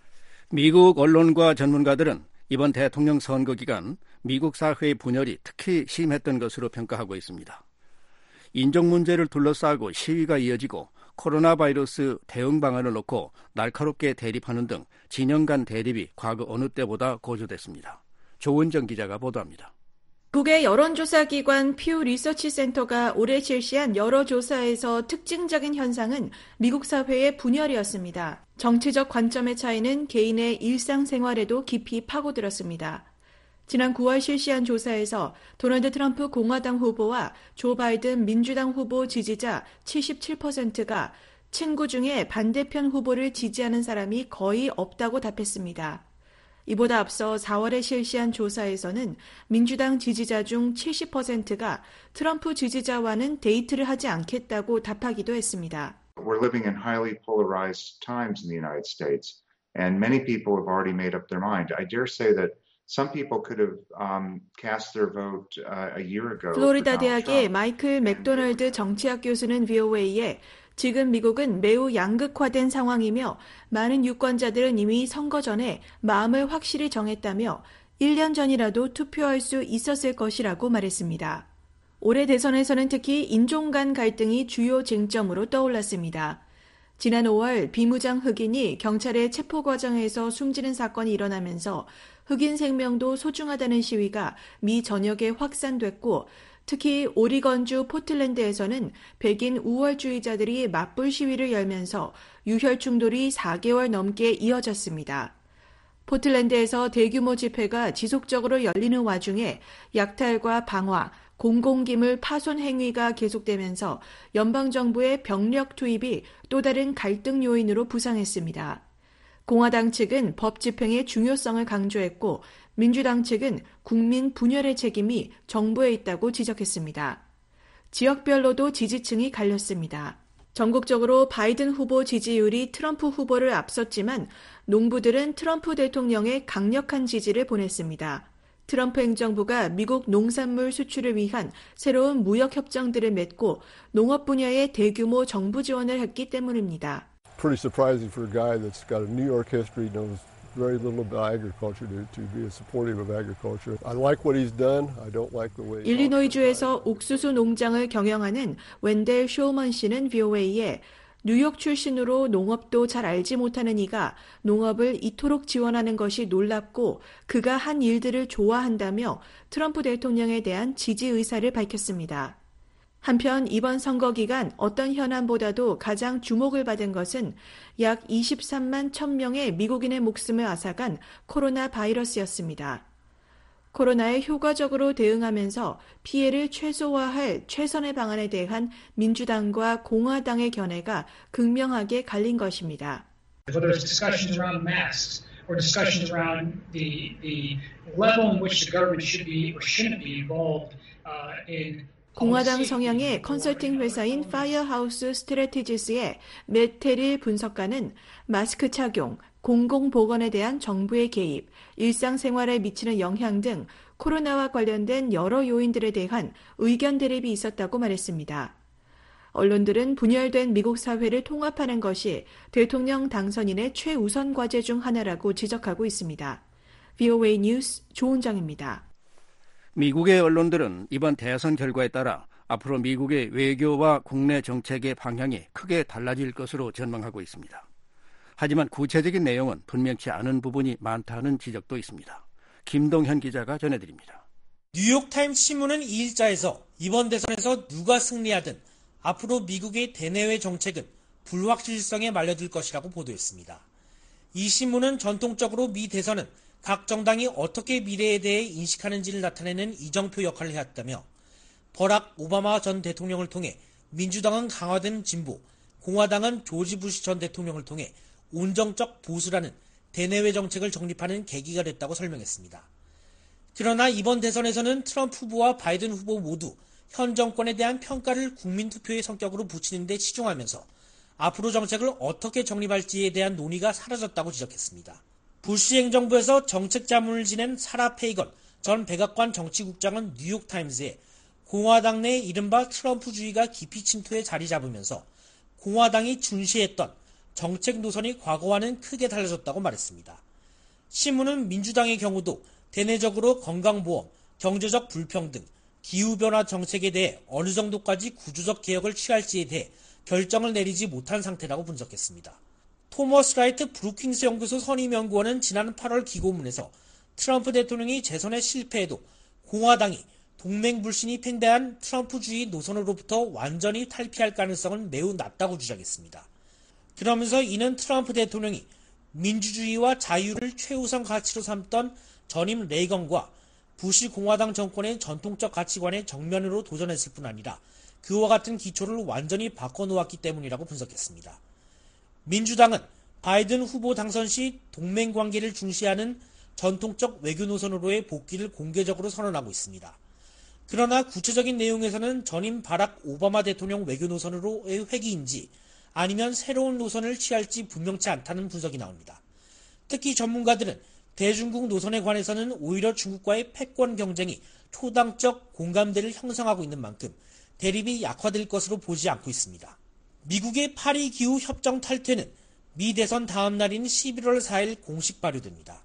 미국 언론과 전문가들은 이번 대통령 선거 기간 미국 사회의 분열이 특히 심했던 것으로 평가하고 있습니다. 인종 문제를 둘러싸고 시위가 이어지고 코로나 바이러스 대응 방안을 놓고 날카롭게 대립하는 등 진영 간 대립이 과거 어느 때보다 고조됐습니다. 조은정 기자가 보도합니다. 미국의 여론조사기관 퓨 리서치 센터가 올해 실시한 여러 조사에서 특징적인 현상은 미국 사회의 분열이었습니다. 정치적 관점의 차이는 개인의 일상생활에도 깊이 파고들었습니다. 지난 구월 실시한 조사에서 도널드 트럼프 공화당 후보와 조 바이든 민주당 후보 지지자 칠십칠 퍼센트가 친구 중에 반대편 후보를 지지하는 사람이 거의 없다고 답했습니다. 이보다 앞서 사월에 실시한 조사에서는 민주당 지지자 중 칠십 퍼센트가 트럼프 지지자와는 데이트를 하지 않겠다고 답하기도 했습니다. We're living in highly polarized times in the United States, and many people have already made up their mind. I dare say that some people could have um, cast their vote uh, a year ago. 플로리다 대학의 마이클 맥도널드 정치학 교수는 브이오에이에 지금 미국은 매우 양극화된 상황이며 많은 유권자들은 이미 선거 전에 마음을 확실히 정했다며 일 년 전이라도 투표할 수 있었을 것이라고 말했습니다. 올해 대선에서는 특히 인종 간 갈등이 주요 쟁점으로 떠올랐습니다. 지난 오월 비무장 흑인이 경찰의 체포 과정에서 숨지는 사건이 일어나면서 흑인 생명도 소중하다는 시위가 미 전역에 확산됐고 특히 오리건주 포틀랜드에서는 백인 우월주의자들이 맞불 시위를 열면서 유혈 충돌이 사 개월 넘게 이어졌습니다. 포틀랜드에서 대규모 집회가 지속적으로 열리는 와중에 약탈과 방화, 공공기물 파손 행위가 계속되면서 연방정부의 병력 투입이 또 다른 갈등 요인으로 부상했습니다. 공화당 측은 법 집행의 중요성을 강조했고 민주당 측은 국민 분열의 책임이 정부에 있다고 지적했습니다. 지역별로도 지지층이 갈렸습니다. 전국적으로 바이든 후보 지지율이 트럼프 후보를 앞섰지만 농부들은 트럼프 대통령의 강력한 지지를 보냈습니다. 트럼프 행정부가 미국 농산물 수출을 위한 새로운 무역 협정들을 맺고 농업 분야에 대규모 정부 지원을 했기 때문입니다. Pretty surprising for a guy that's got a New York history, knows very little about agriculture to, to be supportive of agriculture. I like what he's done. I don't like the way. 일리노이주에서 옥수수 농장을 경영하는 웬델 쇼먼 씨는 브이오에이에 뉴욕 출신으로 농업도 잘 알지 못하는 이가 농업을 이토록 지원하는 것이 놀랍고 그가 한 일들을 좋아한다며 트럼프 대통령에 대한 지지 의사를 밝혔습니다. 한편 이번 선거 기간 어떤 현안보다도 가장 주목을 받은 것은 약 이십삼만 천 명의 미국인의 목숨을 앗아간 코로나 바이러스였습니다. 코로나에 효과적으로 대응하면서 피해를 최소화할 최선의 방안에 대한 민주당과 공화당의 견해가 극명하게 갈린 것입니다. Whether it's discussions around masks or discussions around the the level in which the government should be or shouldn't be involved uh, in 공화당 성향의 컨설팅 회사인 파이어하우스 스트래티지스의 맷 테릴 분석가는 마스크 착용, 공공보건에 대한 정부의 개입, 일상생활에 미치는 영향 등 코로나와 관련된 여러 요인들에 대한 의견 대립이 있었다고 말했습니다. 언론들은 분열된 미국 사회를 통합하는 것이 대통령 당선인의 최우선 과제 중 하나라고 지적하고 있습니다. 브이오에이 뉴스 조은정입니다. 미국의 언론들은 이번 대선 결과에 따라 앞으로 미국의 외교와 국내 정책의 방향이 크게 달라질 것으로 전망하고 있습니다. 하지만 구체적인 내용은 분명치 않은 부분이 많다는 지적도 있습니다. 김동현 기자가 전해드립니다. 뉴욕타임스 신문은 이 일자에서 이번 대선에서 누가 승리하든 앞으로 미국의 대내외 정책은 불확실성에 말려들 것이라고 보도했습니다. 이 신문은 전통적으로 미 대선은 각 정당이 어떻게 미래에 대해 인식하는지를 나타내는 이정표 역할을 해왔다며 버락 오바마 전 대통령을 통해 민주당은 강화된 진보, 공화당은 조지 부시 전 대통령을 통해 온정적 보수라는 대내외 정책을 정립하는 계기가 됐다고 설명했습니다. 그러나 이번 대선에서는 트럼프 후보와 바이든 후보 모두 현 정권에 대한 평가를 국민투표의 성격으로 붙이는 데 치중하면서 앞으로 정책을 어떻게 정립할지에 대한 논의가 사라졌다고 지적했습니다. 부시 행정부에서 정책 자문을 지낸 사라 페이건 전 백악관 정치국장은 뉴욕타임즈에 공화당 내 이른바 트럼프주의가 깊이 침투해 자리 잡으면서 공화당이 중시했던 정책 노선이 과거와는 크게 달라졌다고 말했습니다. 신문은 민주당의 경우도 대내적으로 건강보험, 경제적 불평등, 기후변화 정책에 대해 어느 정도까지 구조적 개혁을 취할지에 대해 결정을 내리지 못한 상태라고 분석했습니다. 토머스 라이트 브루킹스 연구소 선임연구원은 지난 팔월 기고문에서 트럼프 대통령이 재선에 실패해도 공화당이 동맹 불신이 팽배한 트럼프주의 노선으로부터 완전히 탈피할 가능성은 매우 낮다고 주장했습니다. 그러면서 이는 트럼프 대통령이 민주주의와 자유를 최우선 가치로 삼던 전임 레이건과 부시 공화당 정권의 전통적 가치관에 정면으로 도전했을 뿐 아니라 그와 같은 기초를 완전히 바꿔놓았기 때문이라고 분석했습니다. 민주당은 바이든 후보 당선 시 동맹 관계를 중시하는 전통적 외교 노선으로의 복귀를 공개적으로 선언하고 있습니다. 그러나 구체적인 내용에서는 전임 바락 오바마 대통령 외교 노선으로의 회귀인지 아니면 새로운 노선을 취할지 분명치 않다는 분석이 나옵니다. 특히 전문가들은 대중국 노선에 관해서는 오히려 중국과의 패권 경쟁이 초당적 공감대를 형성하고 있는 만큼 대립이 약화될 것으로 보지 않고 있습니다. 미국의 파리 기후 협정 탈퇴는 미 대선 다음 날인 십일월 사일 공식 발효됩니다.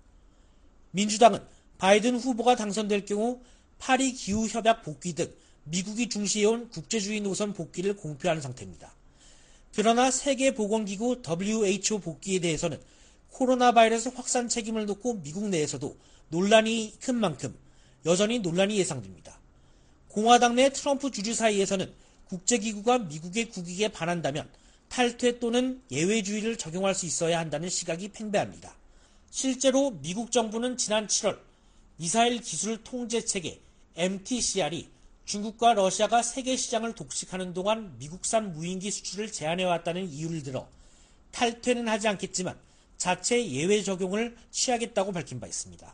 민주당은 바이든 후보가 당선될 경우 파리 기후 협약 복귀 등 미국이 중시해온 국제주의 노선 복귀를 공표하는 상태입니다. 그러나 세계보건기구 더블유 에이치 오 복귀에 대해서는 코로나 바이러스 확산 책임을 놓고 미국 내에서도 논란이 큰 만큼 여전히 논란이 예상됩니다. 공화당 내 트럼프 주주 사이에서는 국제기구가 미국의 국익에 반한다면 탈퇴 또는 예외주의를 적용할 수 있어야 한다는 시각이 팽배합니다. 실제로 미국 정부는 지난 칠월 미사일 기술 통제체계 엠티씨알이 중국과 러시아가 세계 시장을 독식하는 동안 미국산 무인기 수출을 제한해왔다는 이유를 들어 탈퇴는 하지 않겠지만 자체 예외 적용을 취하겠다고 밝힌 바 있습니다.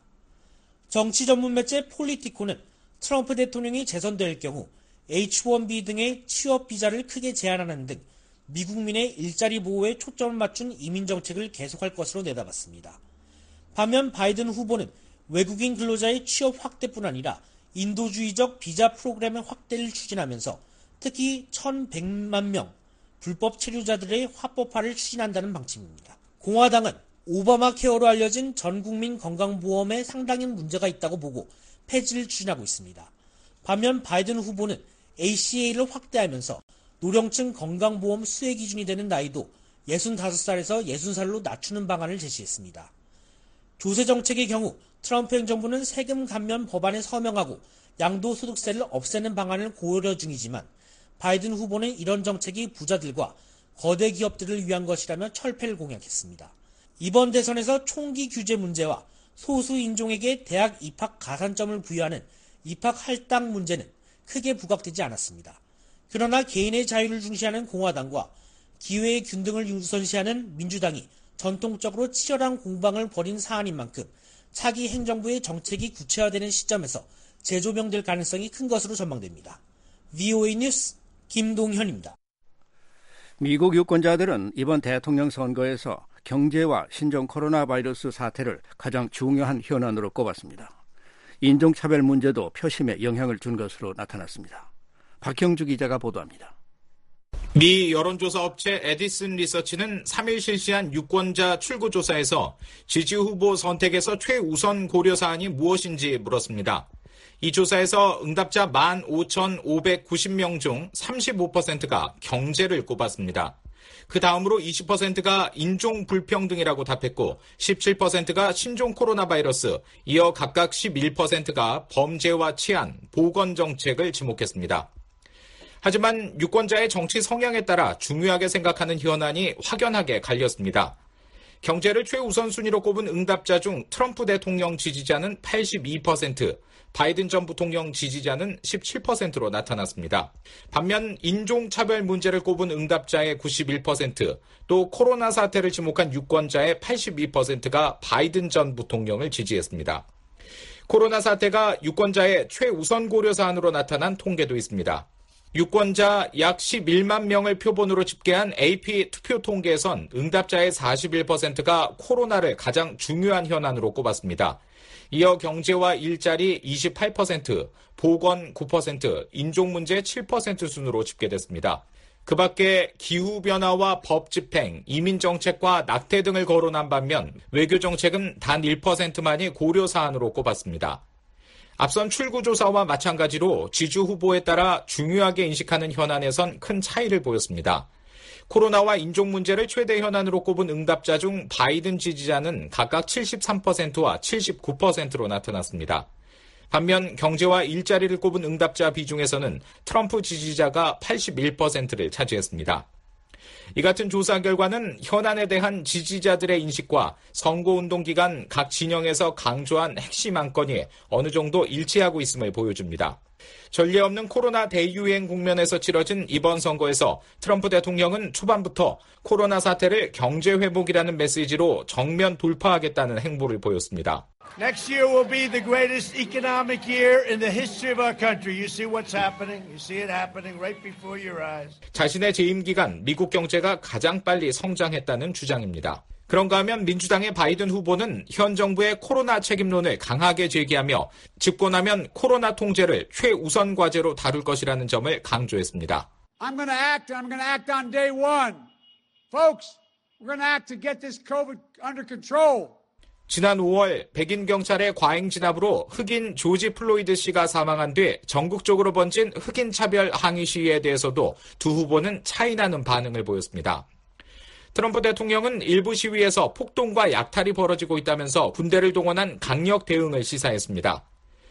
정치 전문 매체 폴리티코는 트럼프 대통령이 재선될 경우 에이치 원 비 등의 취업 비자를 크게 제한하는 등 미국민의 일자리 보호에 초점을 맞춘 이민 정책을 계속할 것으로 내다봤습니다. 반면 바이든 후보는 외국인 근로자의 취업 확대뿐 아니라 인도주의적 비자 프로그램의 확대를 추진하면서 특히 천백만 명 불법 체류자들의 합법화를 추진한다는 방침입니다. 공화당은 오바마 케어로 알려진 전국민 건강보험에 상당히 문제가 있다고 보고 폐지를 추진하고 있습니다. 반면 바이든 후보는 에이씨에이를 확대하면서 노령층 건강보험 수혜 기준이 되는 나이도 예순다섯 살에서 예순 살로 낮추는 방안을 제시했습니다. 조세 정책의 경우 트럼프 행정부는 세금 감면 법안에 서명하고 양도소득세를 없애는 방안을 고려 중이지만 바이든 후보는 이런 정책이 부자들과 거대 기업들을 위한 것이라며 철폐를 공약했습니다. 이번 대선에서 총기 규제 문제와 소수 인종에게 대학 입학 가산점을 부여하는 입학 할당 문제는 크게 부각되지 않았습니다. 그러나 개인의 자유를 중시하는 공화당과 기회의 균등을 우선시하는 민주당이 전통적으로 치열한 공방을 벌인 사안인 만큼 차기 행정부의 정책이 구체화되는 시점에서 재조명될 가능성이 큰 것으로 전망됩니다. 브이오에이 뉴스 김동현입니다. 미국 유권자들은 이번 대통령 선거에서 경제와 신종 코로나 바이러스 사태를 가장 중요한 현안으로 꼽았습니다. 인종차별 문제도 표심에 영향을 준 것으로 나타났습니다. 박형주 기자가 보도합니다. 미 여론조사 업체 에디슨 리서치는 삼 일 실시한 유권자 출구조사에서 지지 후보 선택에서 최우선 고려 사안이 무엇인지 물었습니다. 이 조사에서 응답자 만 오천오백구십 명 중 삼십오 퍼센트가 경제를 꼽았습니다. 그 다음으로 이십 퍼센트가 인종 불평등이라고 답했고 십칠 퍼센트가 신종 코로나 바이러스, 이어 각각 십일 퍼센트가 범죄와 치안, 보건정책을 지목했습니다. 하지만 유권자의 정치 성향에 따라 중요하게 생각하는 현안이 확연하게 갈렸습니다. 경제를 최우선 순위로 꼽은 응답자 중 트럼프 대통령 지지자는 팔십이 퍼센트, 바이든 전 부통령 지지자는 십칠 퍼센트로 나타났습니다. 반면 인종차별 문제를 꼽은 응답자의 구십일 퍼센트, 또 코로나 사태를 지목한 유권자의 팔십이 퍼센트가 바이든 전 부통령을 지지했습니다. 코로나 사태가 유권자의 최우선 고려 사안으로 나타난 통계도 있습니다. 유권자 약 십일만 명을 표본으로 집계한 에이피 투표 통계에선 응답자의 사십일 퍼센트가 코로나를 가장 중요한 현안으로 꼽았습니다. 이어 경제와 일자리 이십팔 퍼센트, 보건 구 퍼센트, 인종문제 칠 퍼센트 순으로 집계됐습니다. 그 밖에 기후변화와 법집행, 이민정책과 낙태 등을 거론한 반면 외교정책은 단 일 퍼센트만이 고려사안으로 꼽았습니다. 앞선 출구조사와 마찬가지로 지주 후보에 따라 중요하게 인식하는 현안에선 큰 차이를 보였습니다. 코로나와 인종 문제를 최대 현안으로 꼽은 응답자 중 바이든 지지자는 각각 칠십삼 퍼센트와 칠십구 퍼센트로 나타났습니다. 반면 경제와 일자리를 꼽은 응답자 비중에서는 트럼프 지지자가 팔십일 퍼센트를 차지했습니다. 이 같은 조사 결과는 현안에 대한 지지자들의 인식과 선거운동 기간 각 진영에서 강조한 핵심 안건이 어느 정도 일치하고 있음을 보여줍니다. 전례 없는 코로나 대유행 국면에서 치러진 이번 선거에서 트럼프 대통령은 초반부터 코로나 사태를 경제 회복이라는 메시지로 정면 돌파하겠다는 행보를 보였습니다. Next year will be the greatest economic year in the history of our country. You see what's happening. You see it happening right before your eyes. 자신의 재임 기간 미국 경제가 가장 빨리 성장했다는 주장입니다. 그런가 하면 민주당의 바이든 후보는 현 정부의 코로나 책임론을 강하게 제기하며 집권하면 코로나 통제를 최우선 과제로 다룰 것이라는 점을 강조했습니다. I'm going to act. I'm going to act on day one. Folks, we're going to act to get this COVID under control. 지난 오월 백인 경찰의 과잉 진압으로 흑인 조지 플로이드 씨가 사망한 뒤 전국적으로 번진 흑인 차별 항의 시위에 대해서도 두 후보는 차이나는 반응을 보였습니다. 트럼프 대통령은 일부 시위에서 폭동과 약탈이 벌어지고 있다면서 군대를 동원한 강력 대응을 시사했습니다.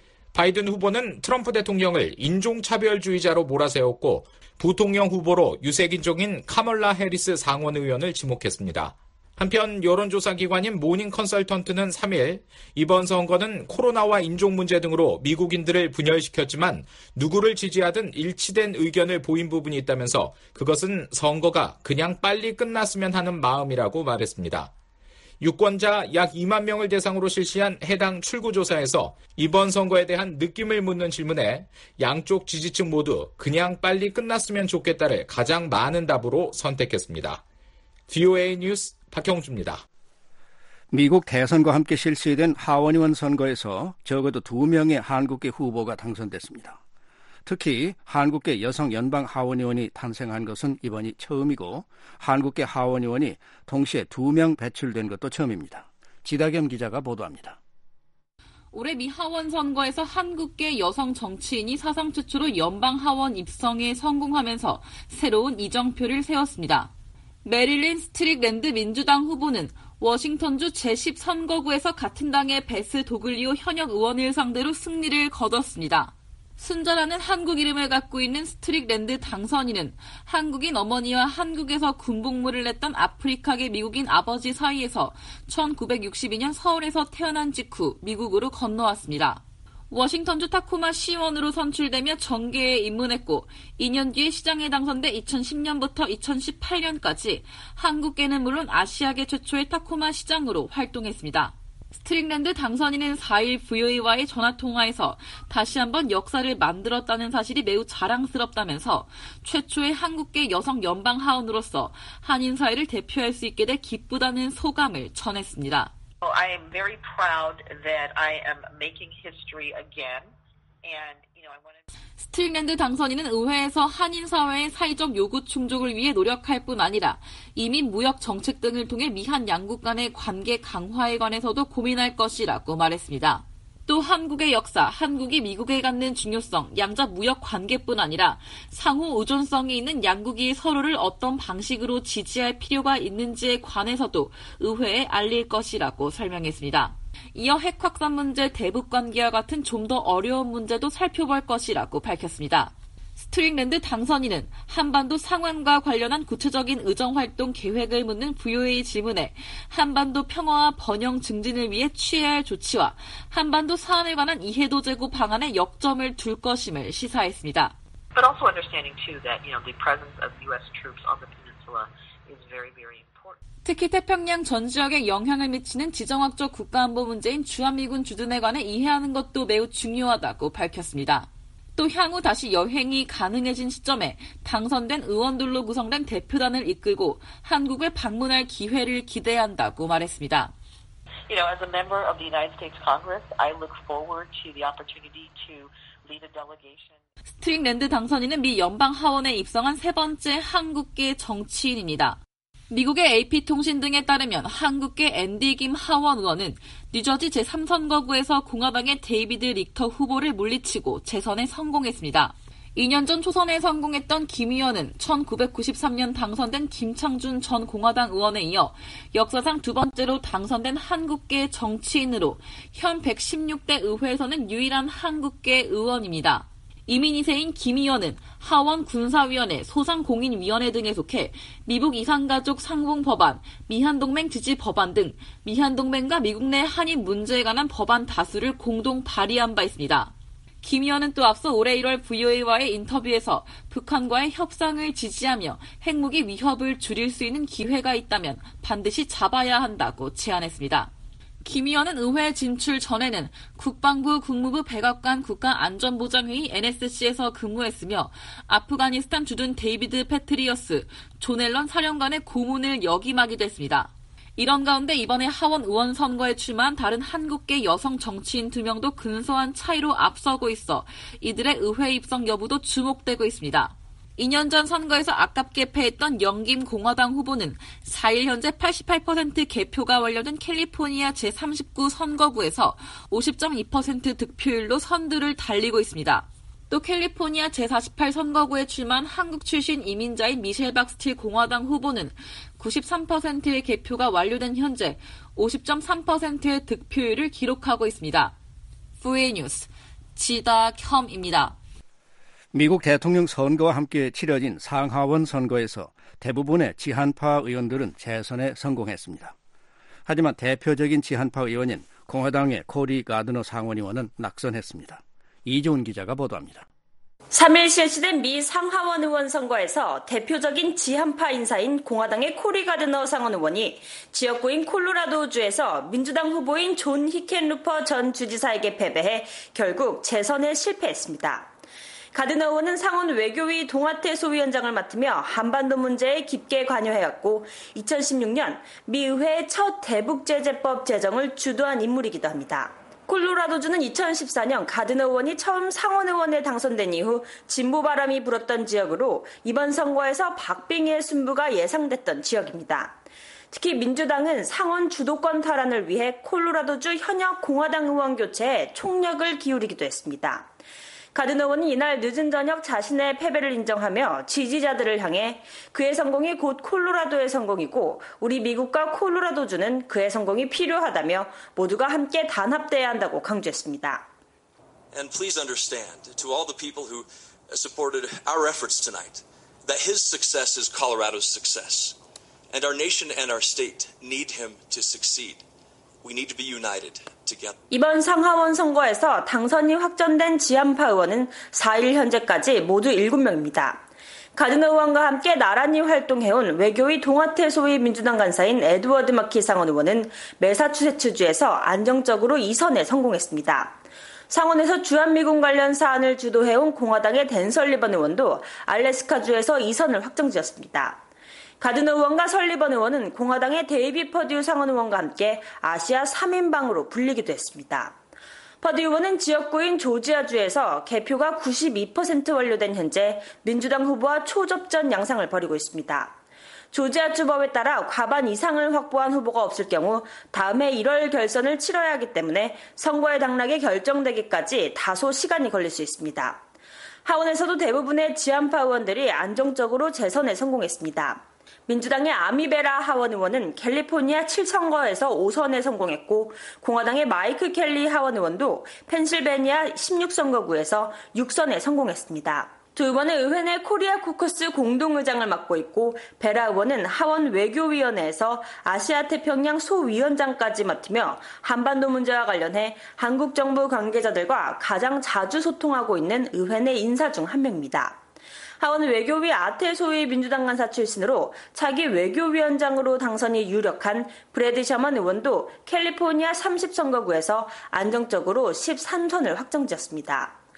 바이든 후보는 트럼프 대통령을 인종차별주의자로 몰아세웠고 부통령 후보로 유색인종인 카멀라 해리스 상원 의원을 지목했습니다. 한편 여론조사 기관인 모닝 컨설턴트는 삼 일 이번 선거는 코로나와 인종 문제 등으로 미국인들을 분열시켰지만 누구를 지지하든 일치된 의견을 보인 부분이 있다면서 그것은 선거가 그냥 빨리 끝났으면 하는 마음이라고 말했습니다. 유권자 약 이만 명을 대상으로 실시한 해당 출구조사에서 이번 선거에 대한 느낌을 묻는 질문에 양쪽 지지층 모두 그냥 빨리 끝났으면 좋겠다를 가장 많은 답으로 선택했습니다. 브이오에이 뉴스 박형주입니다. 미국 대선과 함께 실시된 하원의원 선거에서 적어도 두 명의 한국계 후보가 당선됐습니다. 특히 한국계 여성 연방 하원의원이 탄생한 것은 이번이 처음이고 한국계 하원의원이 동시에 두 명 배출된 것도 처음입니다. 지다겸 기자가 보도합니다. 올해 미 하원 선거에서 한국계 여성 정치인이 사상 최초로 연방 하원 입성에 성공하면서 새로운 이정표를 세웠습니다. 메릴린 스트릭랜드 민주당 후보는 워싱턴주 제십 선거구에서 같은 당의 베스 도글리오 현역 의원을 상대로 승리를 거뒀습니다. 순자라는 한국 이름을 갖고 있는 스트릭랜드 당선인은 한국인 어머니와 한국에서 군복무를 했던 아프리카계 미국인 아버지 사이에서 천구백육십이 년 서울에서 태어난 직후 미국으로 건너왔습니다. 워싱턴주 타코마 시의원으로 선출되며 정계에 입문했고 이 년 뒤에 시장에 당선돼 이천십 년부터 이천십팔 년까지 한국계는 물론 아시아계 최초의 타코마 시장으로 활동했습니다. 스트릭랜드 당선인은 사 일 브이오에이와의 전화통화에서 다시 한번 역사를 만들었다는 사실이 매우 자랑스럽다면서 최초의 한국계 여성 연방하원으로서 한인 사회를 대표할 수 있게 돼 기쁘다는 소감을 전했습니다. I am very proud that I am making history again, and you know I want to. 스트릭랜드 당선인은 의회에서 한인 사회의 사회적 요구 충족을 위해 노력할 뿐 아니라 이민 무역 정책 등을 통해 미한 양국 간의 관계 강화에 관해서도 고민할 것이라고 말했습니다. 또 한국의 역사, 한국이 미국에 갖는 중요성, 양자 무역 관계뿐 아니라 상호 의존성이 있는 양국이 서로를 어떤 방식으로 지지할 필요가 있는지에 관해서도 의회에 알릴 것이라고 설명했습니다. 이어 핵 확산 문제, 대북 관계와 같은 좀 더 어려운 문제도 살펴볼 것이라고 밝혔습니다. 스트릭랜드 당선인은 한반도 상황과 관련한 구체적인 의정활동 계획을 묻는 브이오에이 질문에 한반도 평화와 번영 증진을 위해 취해야 할 조치와 한반도 사안에 관한 이해도 제고 방안에 역점을 둘 것임을 시사했습니다. But also understanding too that you know the presence of U S troops on the peninsula is very very important. 특히 태평양 전 지역에 영향을 미치는 지정학적 국가안보 문제인 주한미군 주둔에 관해 이해하는 것도 매우 중요하다고 밝혔습니다. 또 향후 다시 여행이 가능해진 시점에 당선된 의원들로 구성된 대표단을 이끌고 한국을 방문할 기회를 기대한다고 말했습니다. You know, as a member of the United States Congress, I look forward to the opportunity to lead a delegation. 스트릭랜드 당선인은 미 연방 하원에 입성한 세 번째 한국계 정치인입니다. 미국의 에이피통신 등에 따르면 한국계 앤디 김 하원 의원은 뉴저지 제삼 선거구에서 공화당의 데이비드 릭터 후보를 물리치고 재선에 성공했습니다. 이 년 전 초선에 성공했던 김 의원은 천구백구십삼 년 당선된 김창준 전 공화당 의원에 이어 역사상 두 번째로 당선된 한국계 정치인으로 현 백십육 대 의회에서는 유일한 한국계 의원입니다. 이민 이 세인 김 의원은 하원 군사위원회, 소상공인위원회 등에 속해 미국 이산가족 상봉법안, 미한동맹 지지 법안 등 미한동맹과 미국 내 한일 문제에 관한 법안 다수를 공동 발의한 바 있습니다. 김 의원은 또 앞서 올해 일월 브이오에이와의 인터뷰에서 북한과의 협상을 지지하며 핵무기 위협을 줄일 수 있는 기회가 있다면 반드시 잡아야 한다고 제안했습니다. 김 의원은 의회 진출 전에는 국방부 국무부 백악관 국가안전보장회의 엔에스씨에서 근무했으며 아프가니스탄 주둔 데이비드 패트리어스, 존 앨런 사령관의 고문을 역임하기도 했습니다. 이런 가운데 이번에 하원 의원 선거에 출마한 다른 한국계 여성 정치인 두 명도 근소한 차이로 앞서고 있어 이들의 의회 입성 여부도 주목되고 있습니다. 이 년 전 선거에서 아깝게 패했던 영김 공화당 후보는 사 일 현재 팔십팔 퍼센트 개표가 완료된 캘리포니아 제삼십구 선거구에서 오십 점 이 퍼센트 득표율로 선두를 달리고 있습니다. 또 캘리포니아 제사십팔 선거구에 출마한 한국 출신 이민자인 미셸 박스틸 공화당 후보는 구십삼 퍼센트의 개표가 완료된 현재 오십 점 삼 퍼센트의 득표율을 기록하고 있습니다. 에프에이 뉴스 지다혐입니다. 미국 대통령 선거와 함께 치러진 상하원 선거에서 대부분의 지한파 의원들은 재선에 성공했습니다. 하지만 대표적인 지한파 의원인 공화당의 코리 가드너 상원의원은 낙선했습니다. 이종훈 기자가 보도합니다. 삼 일 실시된 미 상하원 의원 선거에서 대표적인 지한파 인사인 공화당의 코리 가드너 상원 의원이 지역구인 콜로라도주에서 민주당 후보인 존 히켄루퍼 전 주지사에게 패배해 결국 재선에 실패했습니다. 가드너 의원은 상원 외교위 동아태 소위원장을 맡으며 한반도 문제에 깊게 관여해왔고 이천십육 년 미 의회의 첫 대북제재법 제정을 주도한 인물이기도 합니다. 콜로라도주는 이천십사 년 가드너 의원이 처음 상원 의원에 당선된 이후 진보 바람이 불었던 지역으로 이번 선거에서 박빙의 승부가 예상됐던 지역입니다. 특히 민주당은 상원 주도권 탈환을 위해 콜로라도주 현역 공화당 의원 교체에 총력을 기울이기도 했습니다. 가드너 의원은 이날 늦은 저녁 자신의 패배를 인정하며 지지자들을 향해 그의 성공이 곧 콜로라도의 성공이고 우리 미국과 콜로라도주는 그의 성공이 필요하다며 모두가 함께 단합돼야 한다고 강조했습니다. And please understand to all the people who supported our efforts tonight that his success is Colorado's success. And our nation and our state need him to succeed. We need to be united together. 이번 상하원 선거에서 당선이 확정된 지한파 의원은 사 일 현재까지 모두 일곱 명입니다. 가드너 의원과 함께 나란히 활동해온 외교위 동아태 소위 민주당 간사인 에드워드 마키 상원 의원은 매사추세츠주에서 안정적으로 이 선에 성공했습니다. 상원에서 주한미군 관련 사안을 주도해온 공화당의 댄 설리번 의원도 알래스카주에서 이 선을 확정지었습니다. 가드너 의원과 설리번 의원은 공화당의 데이비 퍼듀 상원 의원과 함께 아시아 삼 인방으로 불리기도 했습니다. 퍼듀 의원은 지역구인 조지아주에서 개표가 구십이 퍼센트 완료된 현재 민주당 후보와 초접전 양상을 벌이고 있습니다. 조지아주 법에 따라 과반 이상을 확보한 후보가 없을 경우 다음해 일월 결선을 치러야 하기 때문에 선거의 당락이 결정되기까지 다소 시간이 걸릴 수 있습니다. 하원에서도 대부분의 지한파 의원들이 안정적으로 재선에 성공했습니다. 민주당의 아미베라 하원 의원은 캘리포니아 칠 선거에서 오 선에 성공했고 공화당의 마이크 켈리 하원 의원도 펜실베니아 십육 선거구에서 육 선에 성공했습니다. 두 의원은 의회 내 코리아 코커스 공동의장을 맡고 있고 베라 의원은 하원 외교위원회에서 아시아 태평양 소위원장까지 맡으며 한반도 문제와 관련해 한국 정부 관계자들과 가장 자주 소통하고 있는 의회 내 인사 중 한 명입니다. 하원 외교위 아태 소위 민주당 간사 출신으로 차기 외교위원장으로 당선이 유력한 브래드 셔먼 의원도 캘리포니아 삼십 선거구에서 안정적으로 십삼 선을 확정지었습니다.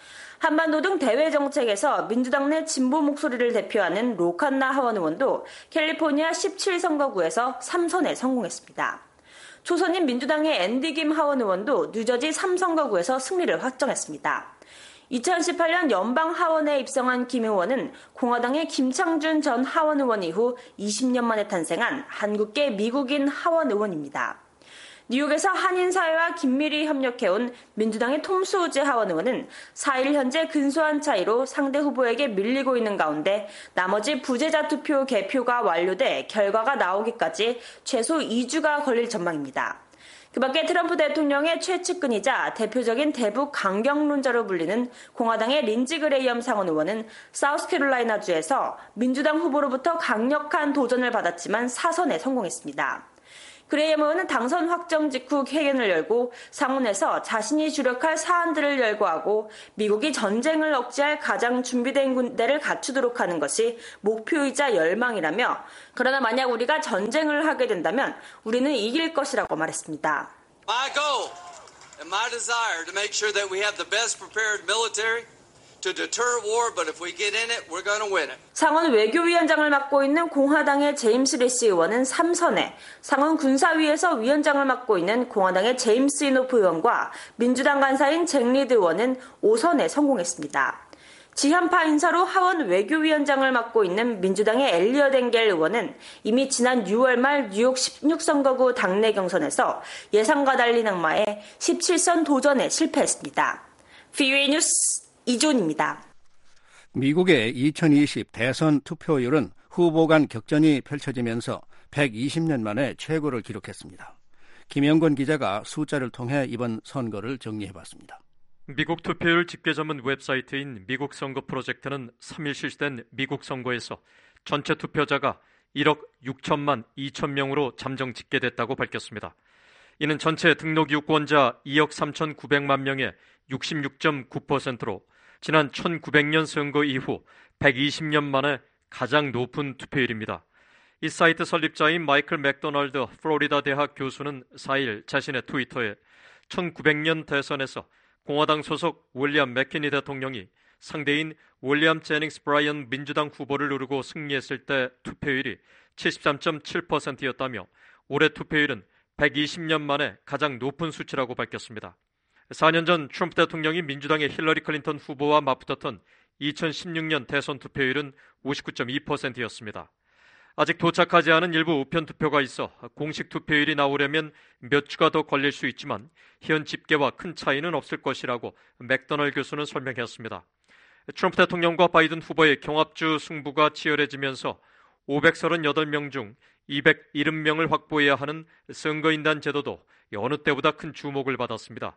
한반도 등 대외 정책에서 민주당 내 진보 목소리를 대표하는 로칸나 하원 의원도 캘리포니아 십칠 선거구에서 삼 선에 성공했습니다. 초선인 민주당의 앤디 김 하원 의원도 뉴저지 삼 선거구에서 승리를 확정했습니다. 이천십팔 년 연방 하원에 입성한 김 의원은 공화당의 김창준 전 하원 의원 이후 이십 년 만에 탄생한 한국계 미국인 하원 의원입니다. 뉴욕에서 한인사회와 긴밀히 협력해온 민주당의 톰 소우즈 하원 의원은 사 일 현재 근소한 차이로 상대 후보에게 밀리고 있는 가운데 나머지 부재자 투표 개표가 완료돼 결과가 나오기까지 최소 이 주가 걸릴 전망입니다. 그 밖에 트럼프 대통령의 최측근이자 대표적인 대북 강경론자로 불리는 공화당의 린지 그레이엄 상원 의원은 사우스캐롤라이나주에서 민주당 후보로부터 강력한 도전을 받았지만 사선에 성공했습니다. 그레이엄 의원은 당선 확정 직후 회견을 열고 상원에서 자신이 주력할 사안들을 열거하고 미국이 전쟁을 억제할 가장 준비된 군대를 갖추도록 하는 것이 목표이자 열망이라며 그러나 만약 우리가 전쟁을 하게 된다면 우리는 이길 것이라고 말했습니다. My goal and my desire to make sure that we have the best prepared military to deter war, but if we get in it, we're going to win it. 상원 외교위원장을 맡고 있는 공화당의 제임스 리시 의원은 삼 선에, 상원 군사위에서 위원장을 맡고 있는 공화당의 제임스 이노프 의원과 민주당 간사인 잭 리드 의원은 오 선에 성공했습니다. 지한파 인사로 하원 외교위원장을 맡고 있는 민주당의 엘리엇 엥겔 의원은 이미 지난 유월 말 뉴욕 십육 선거구 당내 경선에서 예상과 달리 낙마해 십칠 선 도전에 실패했습니다. 브이오에이 뉴스 이존입니다. 미국의 이천이십 대선 투표율은 후보 간 격전이 펼쳐지면서 백이십 년 만에 최고를 기록했습니다. 김영권 기자가 숫자를 통해 이번 선거를 정리해봤습니다. 미국 투표율 집계 전문 웹사이트인 미국 선거 프로젝트는 삼 일 실시된 미국 선거에서 전체 투표자가 일억 육천만 이천 명으로 잠정 집계됐다고 밝혔습니다. 이는 전체 등록 유권자 이억 삼천구백만 명의 육십육 점 구 퍼센트로 지난 천구백 년 선거 이후 백이십 년 만에 가장 높은 투표율입니다. 이 사이트 설립자인 마이클 맥도널드 플로리다 대학 교수는 사 일 자신의 트위터에 천구백 년 대선에서 공화당 소속 윌리엄 맥키니 대통령이 상대인 윌리엄 제닝스 브라이언 민주당 후보를 누르고 승리했을 때 투표율이 칠십삼 점 칠 퍼센트였다며 올해 투표율은 백이십 년 만에 가장 높은 수치라고 밝혔습니다. 사 년 전 트럼프 대통령이 민주당의 힐러리 클린턴 후보와 맞붙었던 이천십육 년 대선 투표율은 오십구 점 이 퍼센트였습니다. 아직 도착하지 않은 일부 우편 투표가 있어 공식 투표율이 나오려면 몇 주가 더 걸릴 수 있지만 현 집계와 큰 차이는 없을 것이라고 맥도널드 교수는 설명했습니다. 트럼프 대통령과 바이든 후보의 경합주 승부가 치열해지면서 오백삼십팔 명 중 이백칠십 명을 확보해야 하는 선거인단 제도도 여느 때보다 큰 주목을 받았습니다.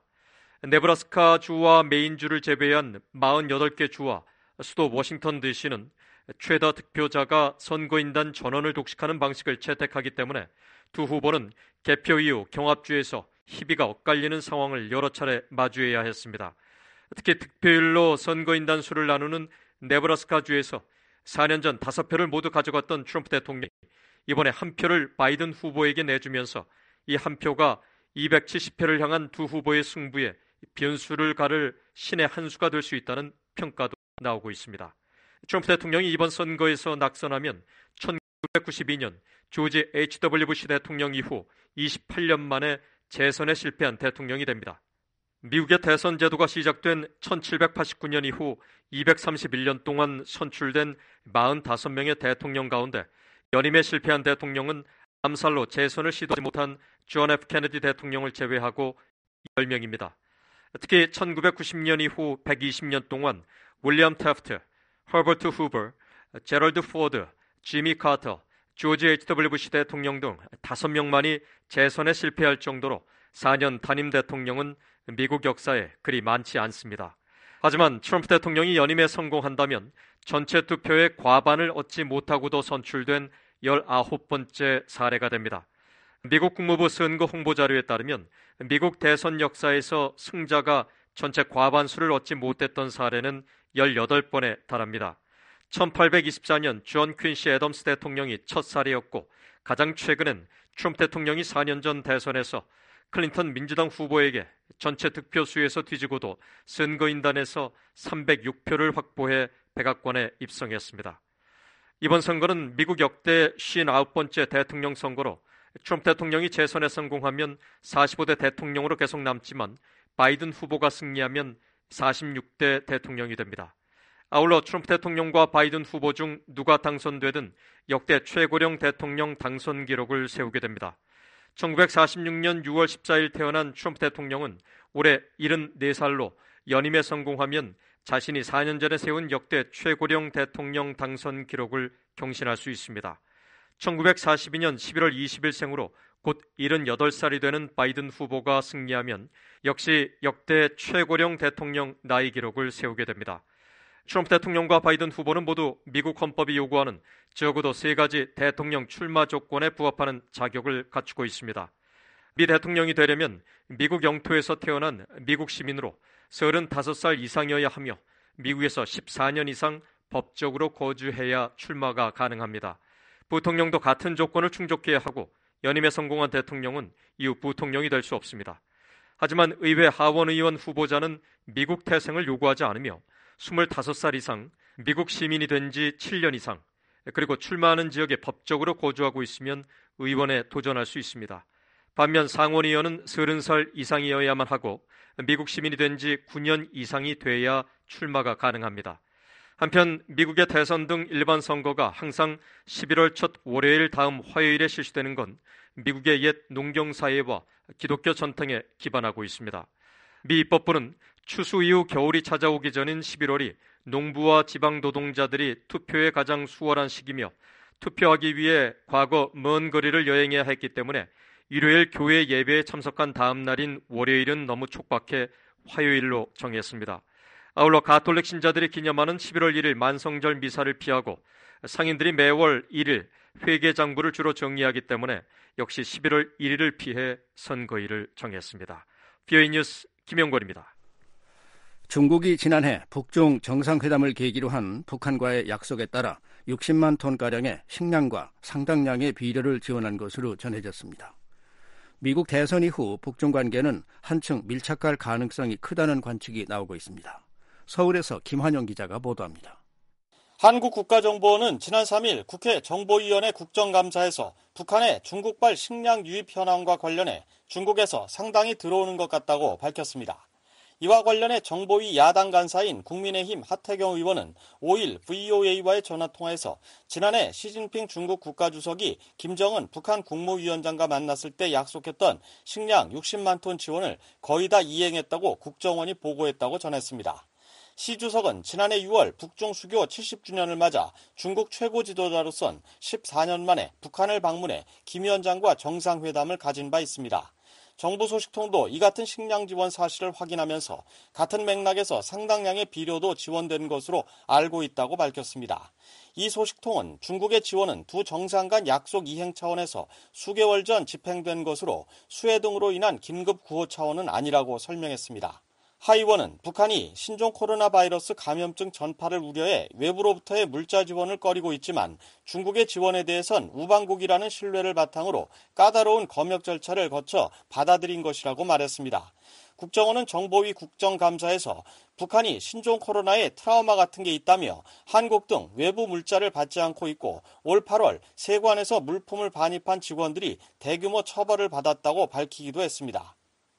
네브라스카 주와 메인주를 제외한 사십팔 개 주와 수도 워싱턴 디씨는 최다 득표자가 선거인단 전원을 독식하는 방식을 채택하기 때문에 두 후보는 개표 이후 경합주에서 희비가 엇갈리는 상황을 여러 차례 마주해야 했습니다. 특히 득표율로 선거인단 수를 나누는 네브라스카 주에서 사 년 전 다섯 표를 모두 가져갔던 트럼프 대통령이 이번에 한 표를 바이든 후보에게 내주면서 이 한 표가 이백칠십 표를 향한 두 후보의 승부에 변수를 가를 신의 한 수가 될 수 있다는 평가도 나오고 있습니다. 트럼프 대통령이 이번 선거에서 낙선하면 천구백구십이 년 조지 에이치 더블유 부시 대통령 이후 이십팔 년 만에 재선에 실패한 대통령이 됩니다. 미국의 대선 제도가 시작된 천칠백팔십구 년 이후 이백삼십일 년 동안 선출된 사십오 명의 대통령 가운데 연임에 실패한 대통령은 암살로 재선을 시도하지 못한 존 에프 케네디 대통령을 제외하고 십 명입니다. 특히 천구백구십 년 이후 백이십 년 동안 윌리엄 태프트, 허버트 후버, 제럴드 포드, 지미 카터, 조지 에이치 더블유 부시 대통령 등 다섯 명만이 재선에 실패할 정도로 사 년 단임 대통령은 미국 역사에 그리 많지 않습니다. 하지만 트럼프 대통령이 연임에 성공한다면 전체 투표의 과반을 얻지 못하고도 선출된 열아홉 번째 사례가 됩니다. 미국 국무부 선거 홍보 자료에 따르면 미국 대선 역사에서 승자가 전체 과반수를 얻지 못했던 사례는 열여덟 번에 달합니다. 천팔백이십사 년 존 퀸시 애덤스 대통령이 첫 사례였고 가장 최근엔 트럼프 대통령이 사 년 전 대선에서 클린턴 민주당 후보에게 전체 득표수에서 뒤지고도 선거인단에서 삼백육 표를 확보해 백악관에 입성했습니다. 이번 선거는 미국 역대 오십구 번째 대통령 선거로 트럼프 대통령이 재선에 성공하면 사십오 대 대통령으로 계속 남지만 바이든 후보가 승리하면 사십육 대 대통령이 됩니다. 아울러 트럼프 대통령과 바이든 후보 중 누가 당선되든 역대 최고령 대통령 당선 기록을 세우게 됩니다. 천구백사십육 년 유월 십사일 태어난 트럼프 대통령은 올해 칠십사 살로 연임에 성공하면 자신이 사 년 전에 세운 역대 최고령 대통령 당선 기록을 경신할 수 있습니다. 천구백사십이 년 십일월 이십일 생으로 곧 칠십팔 살이 되는 바이든 후보가 승리하면 역시 역대 최고령 대통령 나이 기록을 세우게 됩니다. 트럼프 대통령과 바이든 후보는 모두 미국 헌법이 요구하는 적어도 세 가지 대통령 출마 조건에 부합하는 자격을 갖추고 있습니다. 미 대통령이 되려면 미국 영토에서 태어난 미국 시민으로 서른다섯 살 이상이어야 하며 미국에서 십사 년 이상 법적으로 거주해야 출마가 가능합니다. 부통령도 같은 조건을 충족해야 하고 연임에 성공한 대통령은 이후 부통령이 될 수 없습니다. 하지만 의회 하원의원 후보자는 미국 태생을 요구하지 않으며 스물다섯 살 이상, 미국 시민이 된 지 칠 년 이상, 그리고 출마하는 지역에 법적으로 거주하고 있으면 의원에 도전할 수 있습니다. 반면 상원의원은 서른 살 이상이어야만 하고 미국 시민이 된 지 구 년 이상이 돼야 출마가 가능합니다. 한편 미국의 대선 등 일반 선거가 항상 십일월 첫 월요일 다음 화요일에 실시되는 건 미국의 옛 농경사회와 기독교 전통에 기반하고 있습니다. 미 입법부는 추수 이후 겨울이 찾아오기 전인 십일월이 농부와 지방 노동자들이 투표에 가장 수월한 시기며 투표하기 위해 과거 먼 거리를 여행해야 했기 때문에 일요일 교회 예배에 참석한 다음 날인 월요일은 너무 촉박해 화요일로 정했습니다. 아울러 가톨릭 신자들이 기념하는 십일월 일일 만성절 미사를 피하고 상인들이 매월 일 일 회계 장부를 주로 정리하기 때문에 역시 십일월 일일을 피해 선거일을 정했습니다. 비오이 뉴스 김영권입니다. 중국이 지난해 북중 정상회담을 계기로 한 북한과의 약속에 따라 육십만 톤가량의 식량과 상당량의 비료를 지원한 것으로 전해졌습니다. 미국 대선 이후 북중 관계는 한층 밀착할 가능성이 크다는 관측이 나오고 있습니다. 서울에서 김환영 기자가 보도합니다. 한국국가정보원은 지난 삼일 국회 정보위원회 국정감사에서 북한의 중국발 식량 유입 현황과 관련해 중국에서 상당히 들어오는 것 같다고 밝혔습니다. 이와 관련해 정보위 야당 간사인 국민의힘 하태경 의원은 오일 브이오에이와의 전화통화에서 지난해 시진핑 중국 국가주석이 김정은 북한 국무위원장과 만났을 때 약속했던 식량 육십만 톤 지원을 거의 다 이행했다고 국정원이 보고했다고 전했습니다. 시 주석은 지난해 유월 북중 수교 칠십 주년을 맞아 중국 최고 지도자로선 십사 년 만에 북한을 방문해 김 위원장과 정상회담을 가진 바 있습니다. 정부 소식통도 이 같은 식량 지원 사실을 확인하면서 같은 맥락에서 상당량의 비료도 지원된 것으로 알고 있다고 밝혔습니다. 이 소식통은 중국의 지원은 두 정상 간 약속 이행 차원에서 수개월 전 집행된 것으로 수해 등으로 인한 긴급 구호 차원은 아니라고 설명했습니다. 하 의원은 북한이 신종 코로나 바이러스 감염증 전파를 우려해 외부로부터의 물자 지원을 꺼리고 있지만 중국의 지원에 대해선 우방국이라는 신뢰를 바탕으로 까다로운 검역 절차를 거쳐 받아들인 것이라고 말했습니다. 국정원은 정보위 국정감사에서 북한이 신종 코로나에 트라우마 같은 게 있다며 한국 등 외부 물자를 받지 않고 있고 올 팔월 세관에서 물품을 반입한 직원들이 대규모 처벌을 받았다고 밝히기도 했습니다.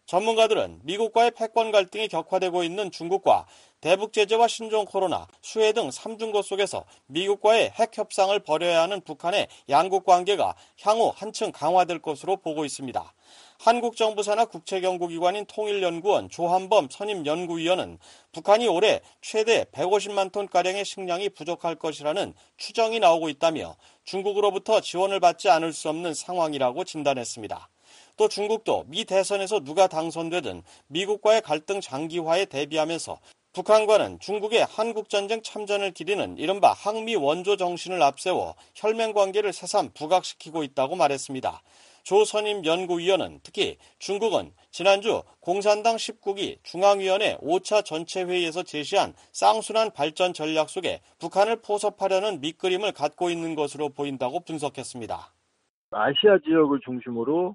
전문가들은 미국과의 패권 갈등이 격화되고 있는 중국과 대북 제재와 신종 코로나, 수해 등 삼중고 속에서 미국과의 핵 협상을 벌여야 하는 북한의 양국 관계가 향후 한층 강화될 것으로 보고 있습니다. 한국 정부 산하 국책연구기관인 통일연구원 조한범 선임연구위원은 북한이 올해 최대 백오십만 톤가량의 식량이 부족할 것이라는 추정이 나오고 있다며 중국으로부터 지원을 받지 않을 수 없는 상황이라고 진단했습니다. 또 중국도 미 대선에서 누가 당선되든 미국과의 갈등 장기화에 대비하면서 북한과는 중국의 한국전쟁 참전을 기리는 이른바 항미 원조 정신을 앞세워 혈맹 관계를 새삼 부각시키고 있다고 말했습니다. 조 선임 연구위원은 특히 중국은 지난주 공산당 십구 기 중앙위원회 오 차 전체회의에서 제시한 쌍순환 발전 전략 속에 북한을 포섭하려는 밑그림을 갖고 있는 것으로 보인다고 분석했습니다. 아시아 지역을 중심으로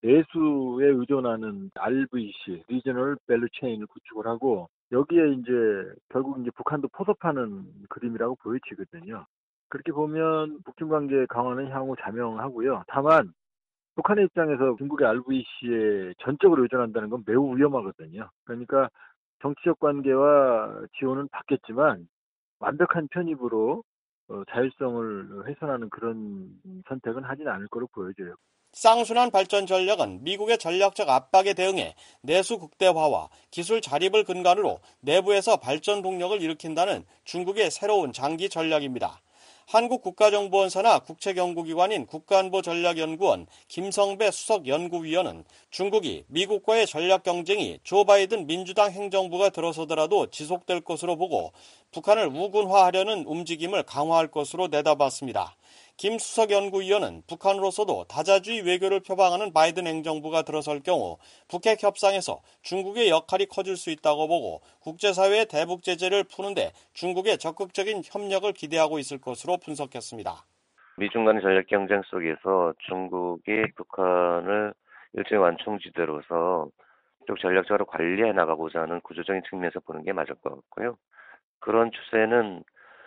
내수에 의존하는 알브이씨, 리저널 밸류 체인을 구축을 하고 여기에 이제 결국 이제 북한도 포섭하는 그림이라고 보여지거든요. 그렇게 보면 북중 관계 강화는 향후 자명하고요. 다만 북한의 입장에서 중국의 알브이씨에 전적으로 의존한다는 건 매우 위험하거든요. 그러니까 정치적 관계와 지원은 받겠지만 완벽한 편입으로 자율성을 훼손하는 그런 선택은 하진 않을 거로 보여져요. 쌍순환 발전 전략은 미국의 전략적 압박에 대응해 내수 극대화와 기술 자립을 근간으로 내부에서 발전 동력을 일으킨다는 중국의 새로운 장기 전략입니다. 한국국가정보원 산하 국책연구기관인 국가안보전략연구원 김성배 수석연구위원은 중국이 미국과의 전략 경쟁이 조 바이든 민주당 행정부가 들어서더라도 지속될 것으로 보고 북한을 우군화하려는 움직임을 강화할 것으로 내다봤습니다. 김 수석연구위원은 북한으로서도 다자주의 외교를 표방하는 바이든 행정부가 들어설 경우 북핵 협상에서 중국의 역할이 커질 수 있다고 보고 국제사회의 대북 제재를 푸는데 중국의 적극적인 협력을 기대하고 있을 것으로 분석했습니다. 미중 간의 전략 경쟁 속에서 중국이 북한을 일종의 완충지대로서 쪽 전략적으로 관리해 나가고자 하는 구조적인 측면에서 보는 게 맞을 것 같고요. 그런 추세는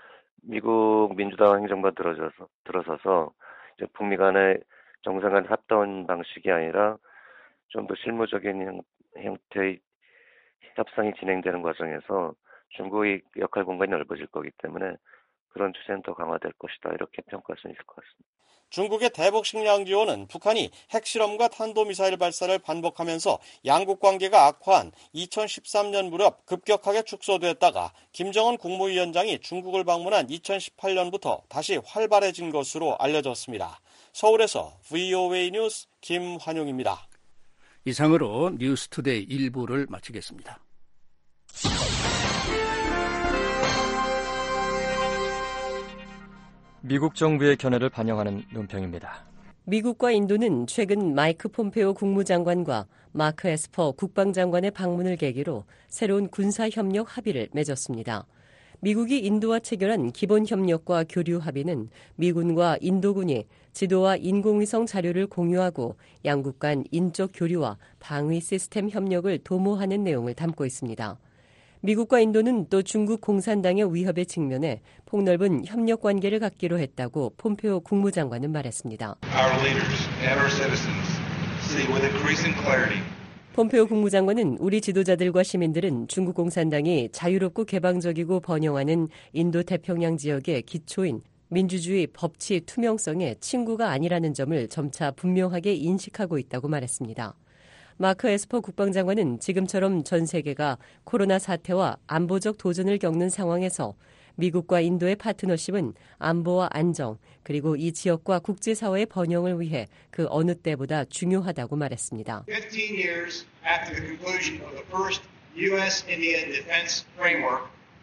미국 민주당 행정부가 들어서서, 들어서서 이제 북미 간의 정상 간의 합동 방식이 아니라 좀 더 실무적인 형, 형태의 협상이 진행되는 과정에서 중국의 역할 공간이 넓어질 거기 때문에 그런 추세는 더 강화될 것이다. 이렇게 평가할 수 있을 것 같습니다. 중국의 대북 식량 지원은 북한이 핵실험과 탄도미사일 발사를 반복하면서 양국 관계가 악화한 이천십삼 년 무렵 급격하게 축소됐다가 김정은 국무위원장이 중국을 방문한 이천십팔 년부터 다시 활발해진 것으로 알려졌습니다. 서울에서 브이오에이 뉴스 김환용입니다. 이상으로 뉴스투데이 일 부를 마치겠습니다. 미국 정부의 견해를 반영하는 논평입니다. 미국과 인도는 최근 마이크 폼페오 국무장관과 마크 에스퍼 국방장관의 방문을 계기로 새로운 군사협력 합의를 맺었습니다. 미국이 인도와 체결한 기본협력과 교류 합의는 미군과 인도군이 지도와 인공위성 자료를 공유하고 양국 간 인적 교류와 방위 시스템 협력을 도모하는 내용을 담고 있습니다. 미국과 인도는 또 중국 공산당의 위협에 직면해 폭넓은 협력 관계를 갖기로 했다고 폼페오 국무장관은 말했습니다. 폼페오 국무장관은 우리 지도자들과 시민들은 중국 공산당이 자유롭고 개방적이고 번영하는 인도 태평양 지역의 기초인 민주주의, 법치, 투명성의 친구가 아니라는 점을 점차 분명하게 인식하고 있다고 말했습니다. 마크 에스퍼 국방장관은 지금처럼 전 세계가 코로나 사태와 안보적 도전을 겪는 상황에서 미국과 인도의 파트너십은 안보와 안정, 그리고 이 지역과 국제사회의 번영을 위해 그 어느 때보다 중요하다고 말했습니다. fifteen years after the conclusion of the first U.S.-India defense framework,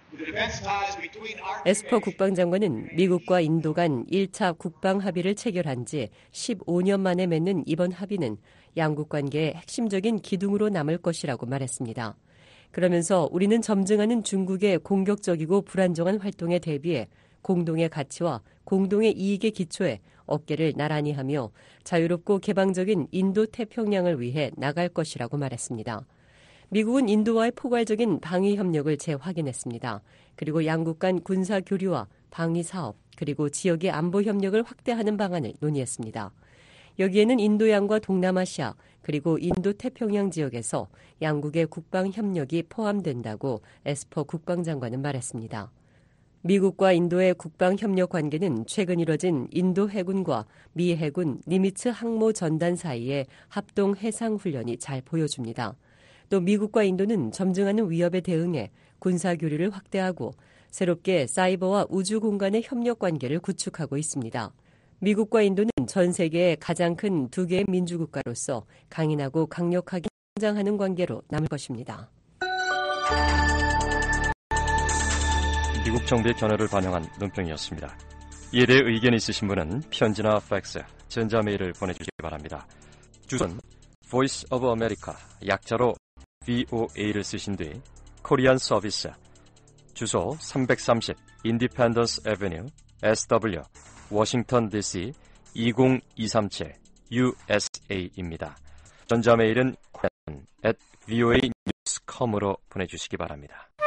에스퍼 국방장관은 미국과 인도 간 일 차 국방 합의를 체결한 지 십오 년 만에 맺는 이번 합의는 양국 관계의 핵심적인 기둥으로 남을 것이라고 말했습니다. 그러면서 우리는 점증하는 중국의 공격적이고 불안정한 활동에 대비해 공동의 가치와 공동의 이익의 기초에 어깨를 나란히 하며 자유롭고 개방적인 인도 태평양을 위해 나갈 것이라고 말했습니다. 미국은 인도와의 포괄적인 방위 협력을 재확인했습니다. 그리고 양국 간 군사 교류와 방위 사업, 그리고 지역의 안보 협력을 확대하는 방안을 논의했습니다. 여기에는 인도양과 동남아시아, 그리고 인도 태평양 지역에서 양국의 국방 협력이 포함된다고 에스퍼 국방장관은 말했습니다. 미국과 인도의 국방 협력 관계는 최근 이뤄진 인도 해군과 미 해군 니미츠 항모 전단 사이의 합동 해상 훈련이 잘 보여줍니다. 또 미국과 인도는 점증하는 위협에 대응해 군사 교류를 확대하고 새롭게 사이버와 우주 공간의 협력 관계를 구축하고 있습니다. 미국과 인도는 전 세계의 가장 큰 두 개의 민주국가로서 강인하고 강력하게 성장하는 관계로 남을 것입니다. 미국 정부의 견해를 반영한 논평이었습니다. 이에 대해 의견이 있으신 분은 편지나 팩스, 전자메일을 보내주시기 바랍니다. 주소는 Voice of America, 약자로 브이오에이를 쓰신 뒤 코리안 서비스, 주소 삼백삼십 인디펜던스 애버뉴, 에스더블유, 워싱턴 디씨 이공이삼칠 유에스에이입니다. 전자메일은 at 브이오에이 뉴스 닷컴으로 보내주시기 바랍니다.